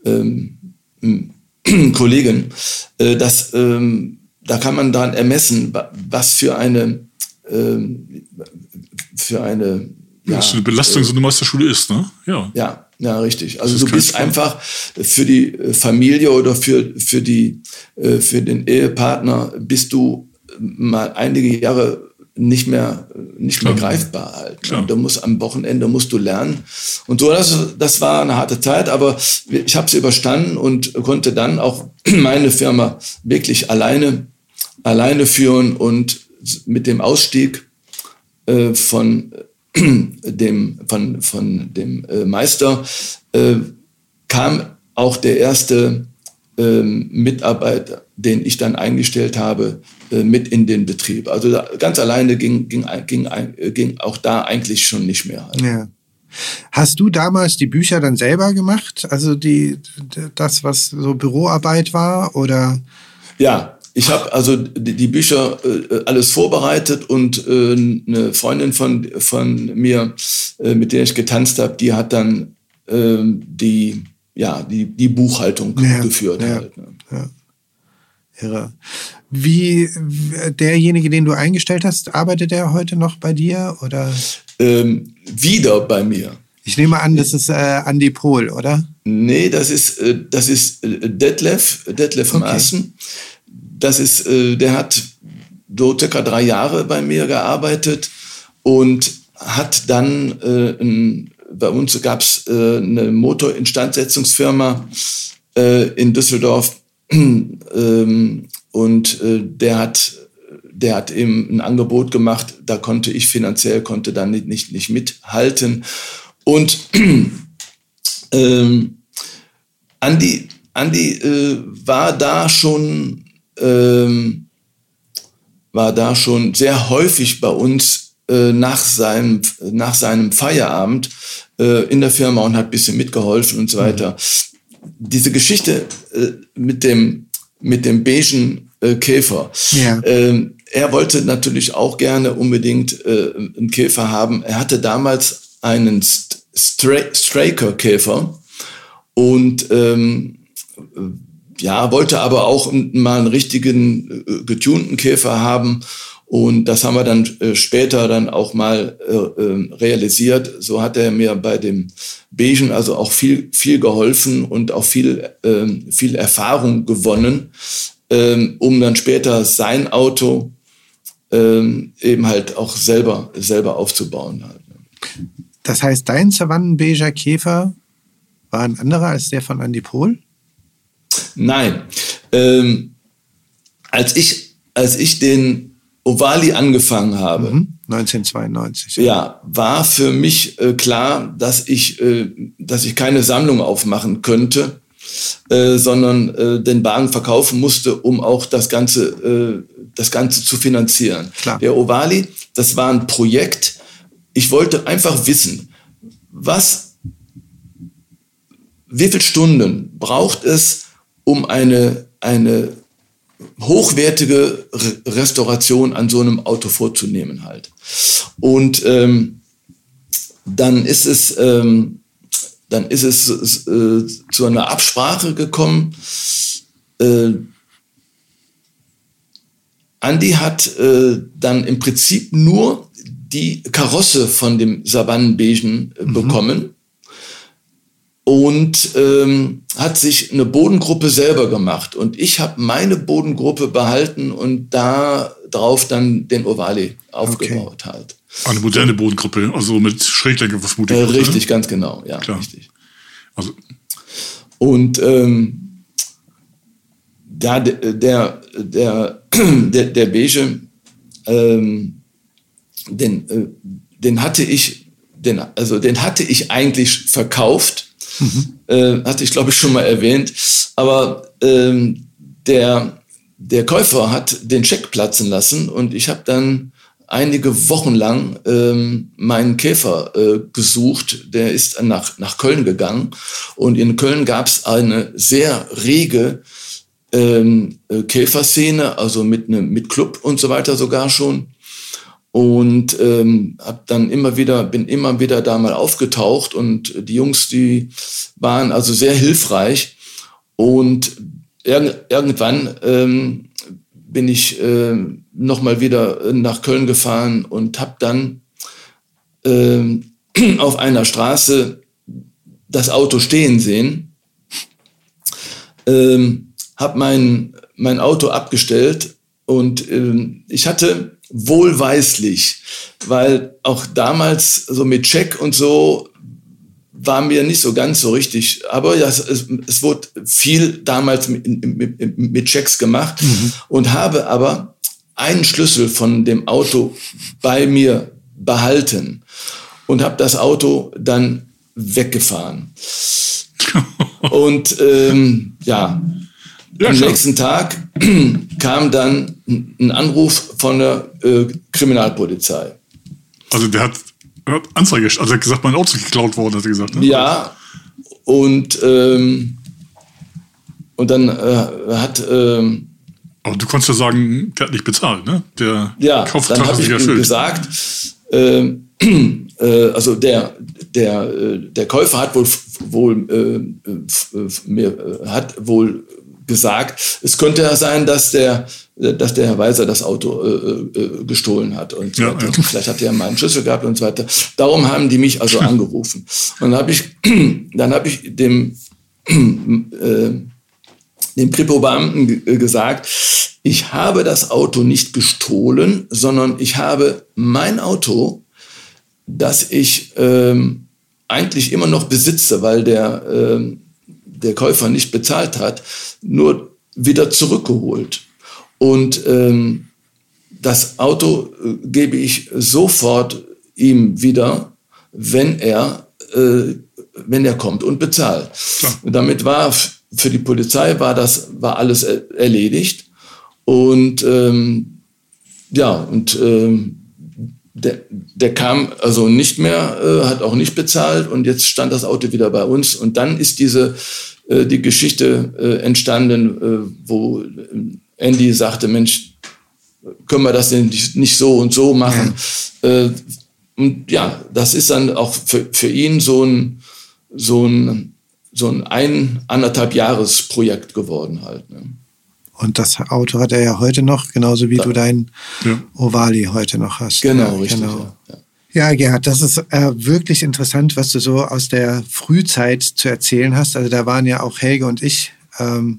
ähm, Kollegen. Äh, das, ähm, da kann man daran ermessen, was für eine, ähm, für eine, ja, was für eine Belastung äh, so eine Meisterschule ist, ne? Ja. Ja, ja, richtig. Also du bist Spaß. Einfach für die Familie oder für, für die, für den Ehepartner bist du mal einige Jahre nicht mehr, nicht Klar. mehr greifbar halt. Klar. Du musst am Wochenende musst du lernen. Und so, das, das war eine harte Zeit, aber ich habe es überstanden und konnte dann auch meine Firma wirklich alleine, alleine führen und mit dem Ausstieg äh, von dem, von, von dem äh, Meister äh, kam auch der erste äh, Mitarbeiter, den ich dann eingestellt habe, mit in den Betrieb. Also da, ganz alleine ging, ging, ging, ging auch da eigentlich schon nicht mehr. Halt. Ja. Hast du damals die Bücher dann selber gemacht? Also die, das, was so Büroarbeit war? Oder? Ja, ich habe also die, die Bücher äh, alles vorbereitet und äh, eine Freundin von, von mir, äh, mit der ich getanzt habe, die hat dann äh, die, ja, die, die Buchhaltung ja, geführt. Ja, halt, ne? Ja. Irre. Wie, derjenige, den du eingestellt hast, arbeitet er heute noch bei dir, oder? Ähm, wieder bei mir. Ich nehme an, das ist äh, Andi Pohl, oder? Nee, das ist, äh, das ist äh, Detlef, Detlef okay. Maaßen. Das ist, äh, der hat so circa drei Jahre bei mir gearbeitet und hat dann, äh, ein, bei uns gab es äh, eine Motorinstandsetzungsfirma äh, in Düsseldorf, ähm, und äh, der hat der hat eben ein Angebot gemacht, da konnte ich finanziell konnte dann nicht nicht, nicht mithalten und ähm, Andi Andi äh, war da schon ähm, war da schon sehr häufig bei uns äh, nach seinem nach seinem Feierabend äh, in der Firma und hat ein bisschen mitgeholfen und so weiter. Diese Geschichte äh, mit dem mit dem beigen äh, Käfer. Ja. Ähm, er wollte natürlich auch gerne unbedingt äh, einen Käfer haben. Er hatte damals einen St- Stra- Straker-Käfer und ähm, ja, wollte aber auch mal einen richtigen äh, getunten Käfer haben. Und das haben wir dann äh, später dann auch mal äh, realisiert. So hat er mir bei dem Beigen also auch viel viel geholfen und auch viel äh, viel Erfahrung gewonnen, äh, um dann später sein Auto äh, eben halt auch selber selber aufzubauen. Halt. Das heißt, dein Savannenbeiger Käfer war ein anderer als der von Andi Pohl? Nein, ähm, als ich als ich den Ovali angefangen habe, mhm, neunzehnhundertzweiundneunzig. Ja, war für mich äh, klar, dass ich, äh, dass ich keine Sammlung aufmachen könnte, äh, sondern äh, den Wagen verkaufen musste, um auch das Ganze, äh, das Ganze zu finanzieren. Klar. Der Ovali, das war ein Projekt. Ich wollte einfach wissen, was, wie viele Stunden braucht es, um eine eine hochwertige Re- Restauration an so einem Auto vorzunehmen halt. Und ähm, dann ist es, ähm, dann ist es äh, zu einer Absprache gekommen. Äh, Andi hat äh, dann im Prinzip nur die Karosse von dem Savannenbeigen äh, mhm. bekommen und ähm, hat sich eine Bodengruppe selber gemacht. Und ich habe meine Bodengruppe behalten und da drauf dann den Ovali aufgebaut okay. halt. Eine moderne Bodengruppe, also mit Schräglenker vermutlich. Äh, richtig, ganz genau, ja. Klar. Richtig. Also. Und ähm, ja, der, der, der, der, der Beige, ähm, den, äh, den hatte ich, den, also den hatte ich eigentlich verkauft, mhm. äh, hatte ich glaube ich schon mal erwähnt, aber ähm, der, der Käufer hat den Scheck platzen lassen und ich habe dann einige Wochen lang ähm, meinen Käfer äh, gesucht. Der ist nach, nach Köln gegangen und in Köln gab es eine sehr rege ähm, Käferszene, also mit, ne, mit Club und so weiter sogar schon. Und ähm, hab dann immer wieder, bin immer wieder da mal aufgetaucht und die Jungs, die waren also sehr hilfreich. Und irg- irgendwann ähm, bin ich äh, nochmal wieder nach Köln gefahren und habe dann äh, auf einer Straße das Auto stehen sehen, ähm, habe mein, mein Auto abgestellt und äh, ich hatte wohlweislich, weil auch damals so mit Check und so war mir nicht so ganz so richtig, aber ja, es, es wurde viel damals mit, mit, mit Checks gemacht mhm. und habe aber einen Schlüssel von dem Auto bei mir behalten und habe das Auto dann weggefahren. Und ähm, ja, ja, am schon. nächsten Tag kam dann ein Anruf von der äh, Kriminalpolizei. Also der hat Anzeige, also er hat gesagt, mein Auto ist geklaut worden, hat er gesagt. Ne? Ja, und, ähm, und dann äh, hat... Ähm, Aber du konntest ja sagen, der hat nicht bezahlt, ne? Der ja, dann habe ich ihm gesagt, äh, äh, also der, der, der Käufer hat wohl, wohl, äh, mir, hat wohl gesagt, es könnte ja sein, dass der, dass der Herr Weiser das Auto äh, äh, gestohlen hat und so ja, weiter. ja. Vielleicht hat er meinen Schlüssel gehabt und so weiter. Darum haben die mich also angerufen. Und dann habe ich, dann habe ich dem, äh, dem Kripo-Beamten g- gesagt, ich habe das Auto nicht gestohlen, sondern ich habe mein Auto, das ich ähm, eigentlich immer noch besitze, weil der ähm, der Käufer nicht bezahlt hat, nur wieder zurückgeholt. Und ähm, das Auto äh, gebe ich sofort ihm wieder, wenn er, äh, wenn er kommt und bezahlt. Ja. Und damit war f- für die Polizei war das war alles er- erledigt. Und ähm, ja, und ähm, der, der kam also nicht mehr, äh, hat auch nicht bezahlt und jetzt stand das Auto wieder bei uns. Und dann ist diese äh, die Geschichte äh, entstanden, äh, wo Andy sagte, Mensch, können wir das denn nicht, nicht so und so machen? Ja. Äh, und ja, das ist dann auch für, für ihn so ein, so ein, so ein ein, anderthalb Jahresprojekt geworden halt, ne? Und das Auto hat er ja heute noch, genauso wie ja. du dein ja. Ovali heute noch hast. Genau, ja, richtig. Genau. Ja. ja, Gerhard, das ist äh, wirklich interessant, was du so aus der Frühzeit zu erzählen hast. Also da waren ja auch Helge und ich ähm,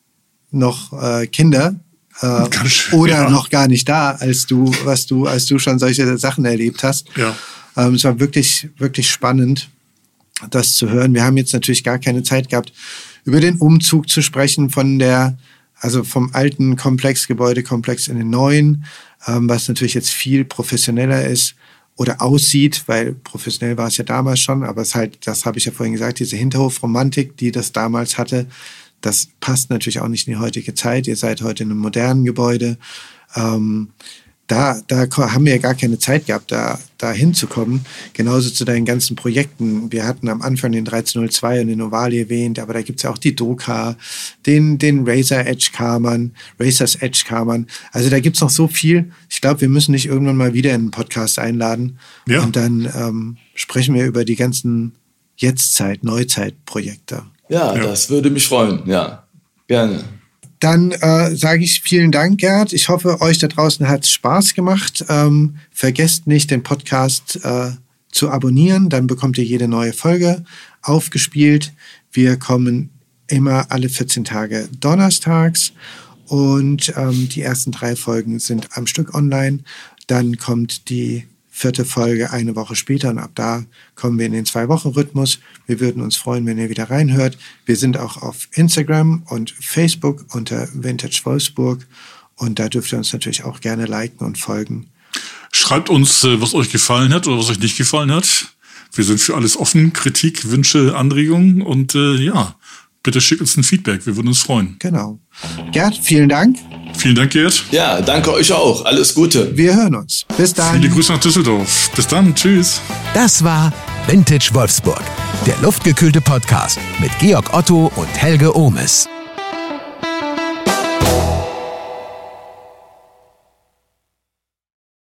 noch äh, Kinder äh, schön, oder ja. noch gar nicht da, als du, was du, als du schon solche Sachen erlebt hast. Ja. Ähm, es war wirklich, wirklich spannend, das zu hören. Wir haben jetzt natürlich gar keine Zeit gehabt, über den Umzug zu sprechen von der Also vom alten Komplex, Gebäudekomplex in den neuen, ähm, was natürlich jetzt viel professioneller ist oder aussieht, weil professionell war es ja damals schon, aber es ist halt, das habe ich ja vorhin gesagt, diese Hinterhofromantik, die das damals hatte, das passt natürlich auch nicht in die heutige Zeit. Ihr seid heute in einem modernen Gebäude. Ähm, Da, da haben wir ja gar keine Zeit gehabt, da, da hinzukommen. Genauso zu deinen ganzen Projekten. Wir hatten am Anfang den dreizehn null zwei und den Ovali erwähnt, aber da gibt es ja auch die Doka, den, den Razer Edge Karmann, Razers Edge Karmann. Also da gibt es noch so viel. Ich glaube, wir müssen dich irgendwann mal wieder in einen Podcast einladen. Ja. Und dann ähm, sprechen wir über die ganzen Jetztzeit-, Neuzeit-Projekte. Ja, ja, das würde mich freuen. Ja, gerne. Dann äh, sage ich vielen Dank, Gerhard. Ich hoffe, euch da draußen hat es Spaß gemacht. Ähm, vergesst nicht, den Podcast äh, zu abonnieren. Dann bekommt ihr jede neue Folge aufgespielt. Wir kommen immer alle vierzehn Tage donnerstags. Und ähm, die ersten drei Folgen sind am Stück online. Dann kommt die vierte Folge eine Woche später und ab da kommen wir in den Zwei-Wochen-Rhythmus. Wir würden uns freuen, wenn ihr wieder reinhört. Wir sind auch auf Instagram und Facebook unter Vintage Wolfsburg und da dürft ihr uns natürlich auch gerne liken und folgen. Schreibt uns, was euch gefallen hat oder was euch nicht gefallen hat. Wir sind für alles offen, Kritik, Wünsche, Anregungen und äh, ja, bitte schickt uns ein Feedback, wir würden uns freuen. Genau. Gerd, vielen Dank. Vielen Dank, Gerd. Ja, danke euch auch. Alles Gute. Wir hören uns. Bis dann. Viele Grüße nach Düsseldorf. Bis dann. Tschüss. Das war Vintage Wolfsburg, der luftgekühlte Podcast mit Georg Otto und Helge Ohmes.